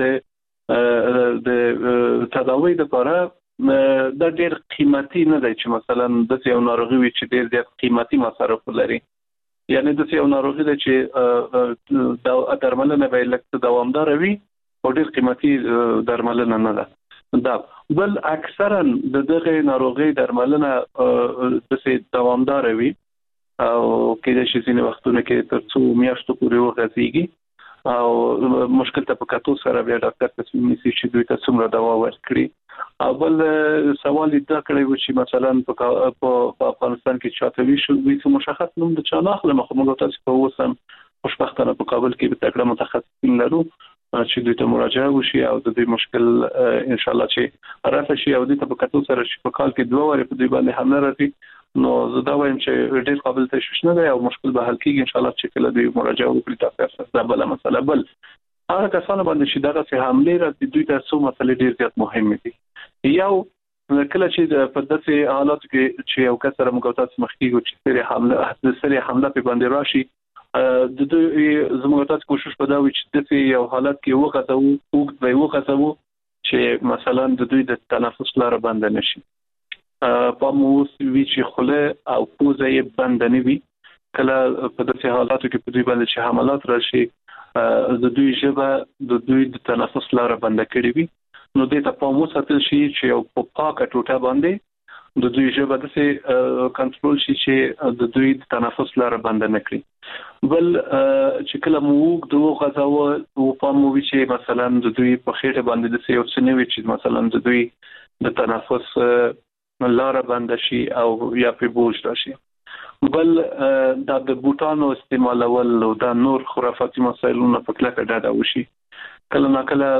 سپری د تداوی لپاره دا ډېر قیمتي نه دی چې مثلا د یو ناروغي وي چې ډېر زیات قیمتي مصارف لري یعنی د یو ناروغي چې د درملنه به لکه دوامدار وي او ډېر قیمتي درملنه نه ده دا بل اکثرا دغه ناروغي درملنه د دوامدار وي او کله چې ځینې وختونه کې تر څو میاشتو پورې وغځيږي او مشکل ته په کتو سره بیا ډاکټر تصمیم نیسي چې دوی ته څومره دوا ورکړي او بل سوال دا کړی و چې مثلا په افغانستان کې چاته وی شو وی مشخص نوم د چاناخله مخموږ تاسو په وسم خوشبختانه په کابل کې به تکړه متخصصین لرو چې دوی ته مراجعه وشي او د دې مشکل ان شاء الله چې راځي شي او د ته په کتو سره چې په کال کې 2 واره په دوی باندې حمله راځي نو زه دا وایم چې ډېر قابل تشویش نه دی او مشکل به حل کیږي ان شاء الله چې کله دوی مراجعه وکړي تاسو سره بل مسله بل هغه کسانو باندې چې دغه څه حمله راځي دوی ته څو مسلې ډېر زیات مهمه دي یو کله چې په داسې حالاتو کې چې یو کس سره مقاومت مخکېږي چې سری حمله په باندې راشي د دوی زموږ تاسو کوشش پداوي چې د یو حالت کې وغځو چې مثلا د دوی د تنفس لاره بند نشي په موږ وی چې خله او پوزه یې بند نه وي کله په داسې حالاتو کې په دوی باندې چې حملات راشي د دوی ژبه د دوی د تنفس لاره بند کړي وي نو د ته په موږ ساتل شي چې یو په پاکه ټوټه باندې د دوی ژبه د کنټرول شي چې د دوی د تنفس لاره بند نه کړي بل چې کله موږ دوه غزاوه او په موږ چې مثلا د دوی په خېټه باندې د یو څه نوي چې مثلا د دوی د تنفس لاره بند شي او یا په بوج راشي بل د بوټانو استعمالول او د نور خرافاتي مسایلونو په کلکه ډاډه وشي کله نا کله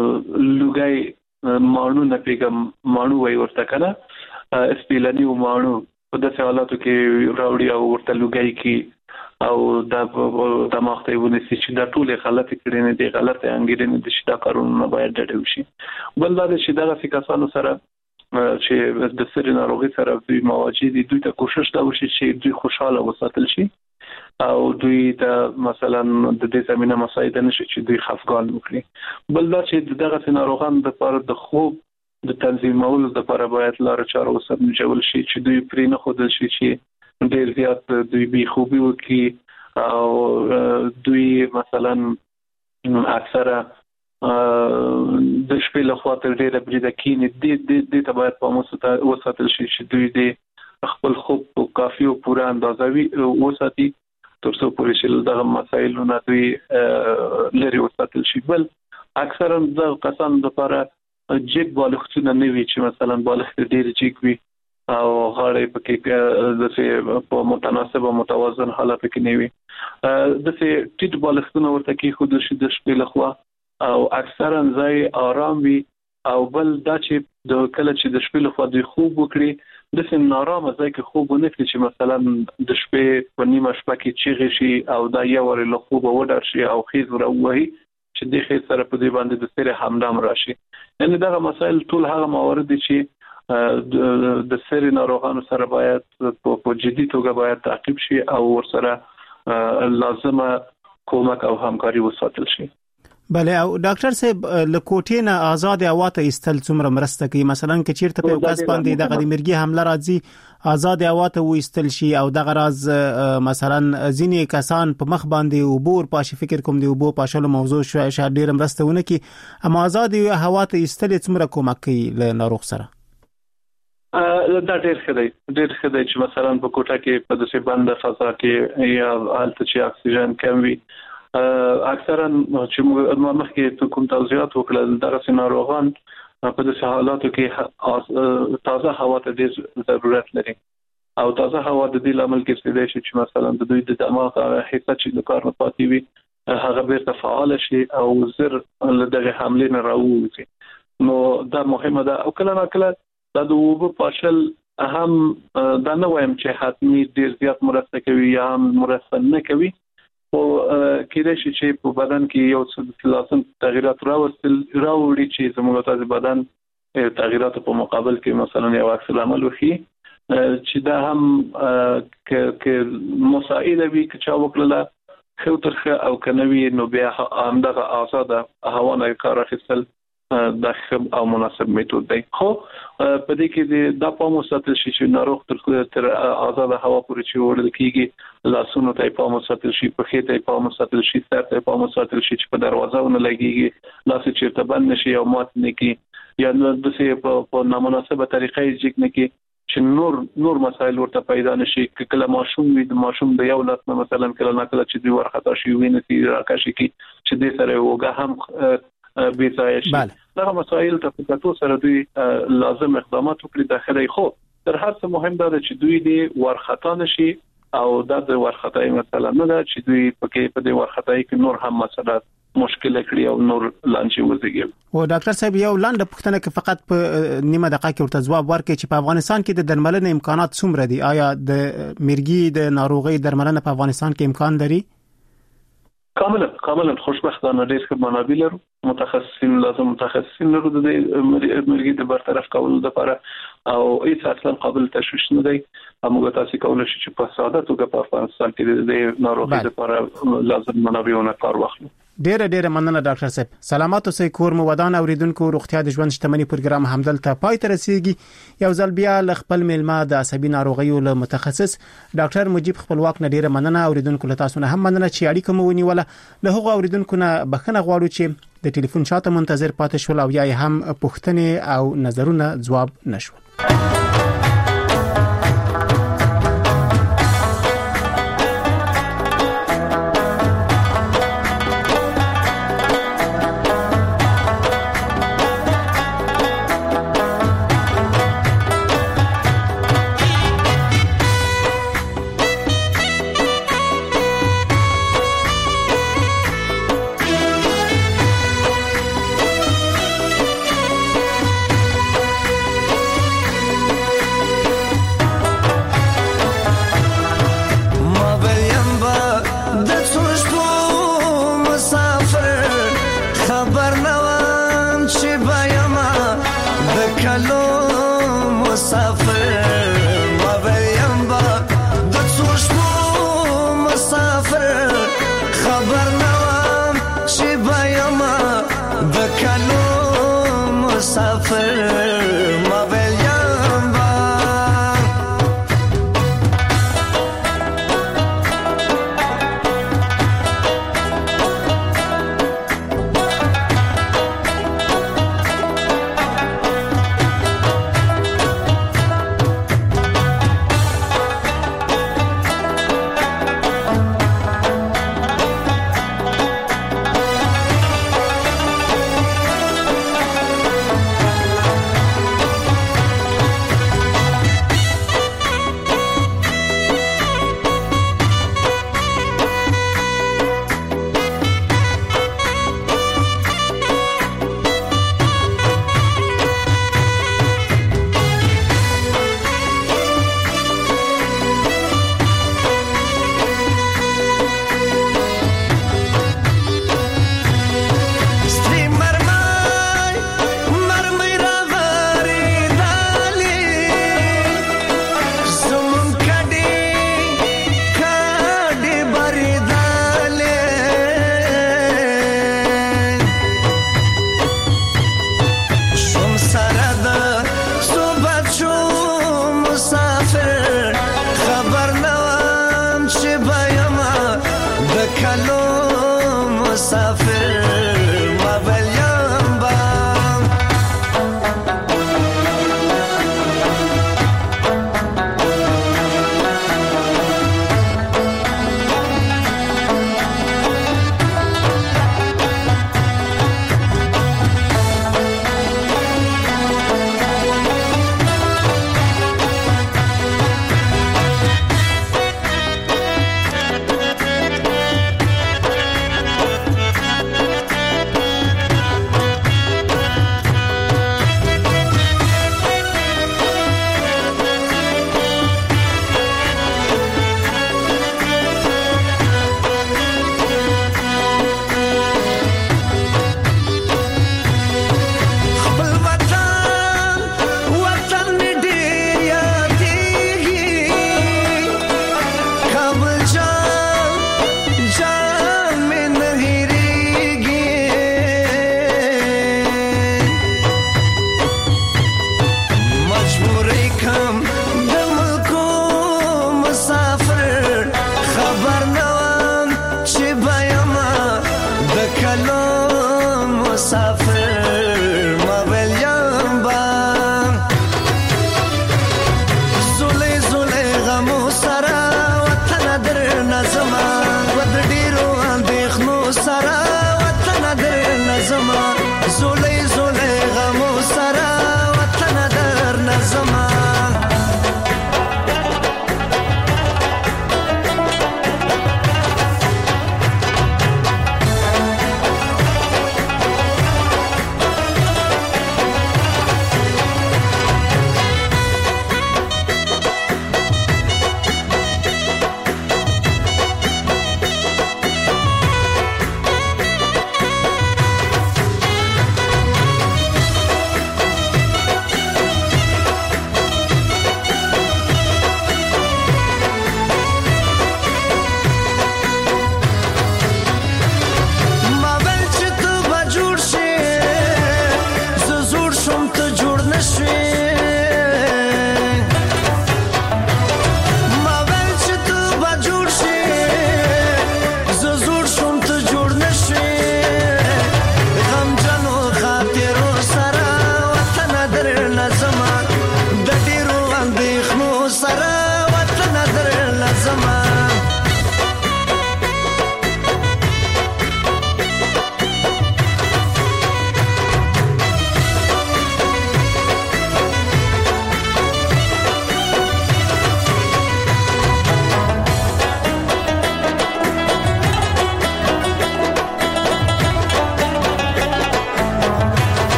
لوګي مانو نه پیغام مانو وي ورته کنه سپیلنی او مانو په داسې حالاتو کې راوړي او ورته لوګي کې او د مخته ونیسي چې دا ټول غلط کړي نه دي غلطه انګیرنه د شدا کارونه باید ډډه وشي بل دا چې دا فکاسانو سره چې د سری ناروغي سره دوی مواجه دي دوی ته کوشش دا وشي چې دوی خوشاله وساتل شي او دوی د مثلا د دې زمينه مساعده نشي چې دوی خفقان وکړي بل دا چې دغه ناروغان د پر د خوب د تنظیمولو لپاره باید لار چارو سره جوړ شي چې دوی پرې نه خودل شي چې ډېر زیات دوی بي خوبي وکړي او دوی مثلا اکثره د شپې له خوا تر ډېره بریده کینې د ته باید په موږ وساتل شي چې دوی د خپل خوب او کافي او پوره اندازوي وساتي ترڅو پوره شي دغه مسایلونه دوی لري وساتل شي بل اکثرا د کسان لپاره جګ بالښتونه نه وي چې مثلا بالښت ډېر جګ وي او غاړې پکې په متناسب او متوازن حالت کې نه وي د ټیټ بالښتونه ورته کې خود شي د شپې لخوا او اکثرا ځای آرام وي او بل دا چې د کله چې د شپې لخوا د خوب وکړي د سم نارامه ځای کې خوب ونه کړي چې مثلا د شپې په نیمه شپه کې چیغې شي او دا یو ور له خوب وډر شي او خیز راوهي چې د خې سره په دې باندې د سره همدم راشي یعنی دا مسائل ټول هغه موارد چې د سری ناروغانو سره باید په جدي توګه باید تعقیب شي او ورسره لازمه کومک او همکاري وساتل شي بله او ډاکټر صاحب لکوټې نه آزاد هوا ته استل څومره مرسته کوي مثلا که چیرته په کس باندې دغه د مرګي حمله راځي آزاد هوا ته وستل شي او دغه راز مثلا ځینې کسان په مخ باندې او بور پاش فکر کوم دی او بو پاشلو موضوع شو ډیر مرسته ونه کی اما آزاد هوا ته استل څومره کومک کوي له ناروغ سره دا ډیر خدای چې مثلا په کوټه کې په داسې بنده فضا کې یا حالت چې اکسیجن کم وي اکثرا چې مخکې کوم توضیحات وکړل دغه ناروغان په داسې حالاتو کې تازه هوا ته ډېر ضرورت لري او تازه هوا د دې لامل کې چې مثلا د دوی د دماغ حصہ چې د کار نه پاتې وي هغه بیرته فعال شي او زر دغه حمله نه راوځي نو دا مهمه ده او کله نه کله د وبو پاشل اهم دا نه وایم چې حتمی ډېر زیات مرسته کوي یا مرسته نه کوي او کله چې په بدن کې یو څه لازم تغیرات راوړي چې زموږ د بدن تغیرات په مقابل کې مثلا یو عکس العمل وکړي چې دا هم ک مساعده وي چې چا وکړه خو ترخه او کنوي نو بیا همدغه آزاد هوا نه کار اخیستل د خم او مناسب میتود دی خو په دې کې د په مساتل شي چې ناروغ تر آزاد هوا پورې چې وړل کیږي لاسونو ته په مساتل شي په خېټه په مساتل شي سر ته په مساتل شي چې په دروازهونه لګيږي لاس چې ته بند نشي او مات نه کی یا د څه په نامناسبه طریقې ځکه نه کی چې نور مسایل ورته پیدا نشي کله ماشوم د یو لاس مثلا کله نه کله چې دی ورخطا شي ویني راکشي کی چې د سره وګه هم بیځای شي دا مسائل ته په تاسو سره دوی لازم اقدامات وکړي داخلي خو تر هر څه مهم دا چې دوی دی ورخطا نشي او د ورخطای مثلا نه دا چې دوی په دې ورخطای کې نور هم مسله مشکل کړی او نور لانچي وزګي او ډاکټر صاحب یو لاندې پوښتنه کې فقط په نیمه دقیقه کې ورته ځواب ورکړي چې په افغانستان کې د درملنې امکانات څومره دي آیا د مرګي د ناروغي درملنه په افغانستان کې امکان لري کاملا خوشبختانه ډېر ښه منابع لرو، متخصصین لرو د مرګي د برطرف کولو لپاره او هیڅ اصلا قابل تشویش نه دی. موږ تاسو کولای شو چې په ساده توګه په افغانستان کې د ناروغي لپاره لازم منابعونه کار واخلو. ډېر مننه ډاکټر صاحب. سلامات اوسئ. کور مو ودان اوریدونکو، روغتیا د ژوند شتمنۍ پروګرام همدلته پای ته رسیدي. یو ځل بیا ل خپل میلمه د عصبي ناروغیو له متخصص ډاکټر مجيب خپلواک نه ډېر مننه. اوریدونکو له تاسو نه هم مننه چې اړیکه مو ونیوله. له هغو اوریدونکو نه بخښنه غواړو چې د ټلیفون شاته منتظر پاتې شول او یا هم پوښتنې او نظرونه جواب نشول. مسافر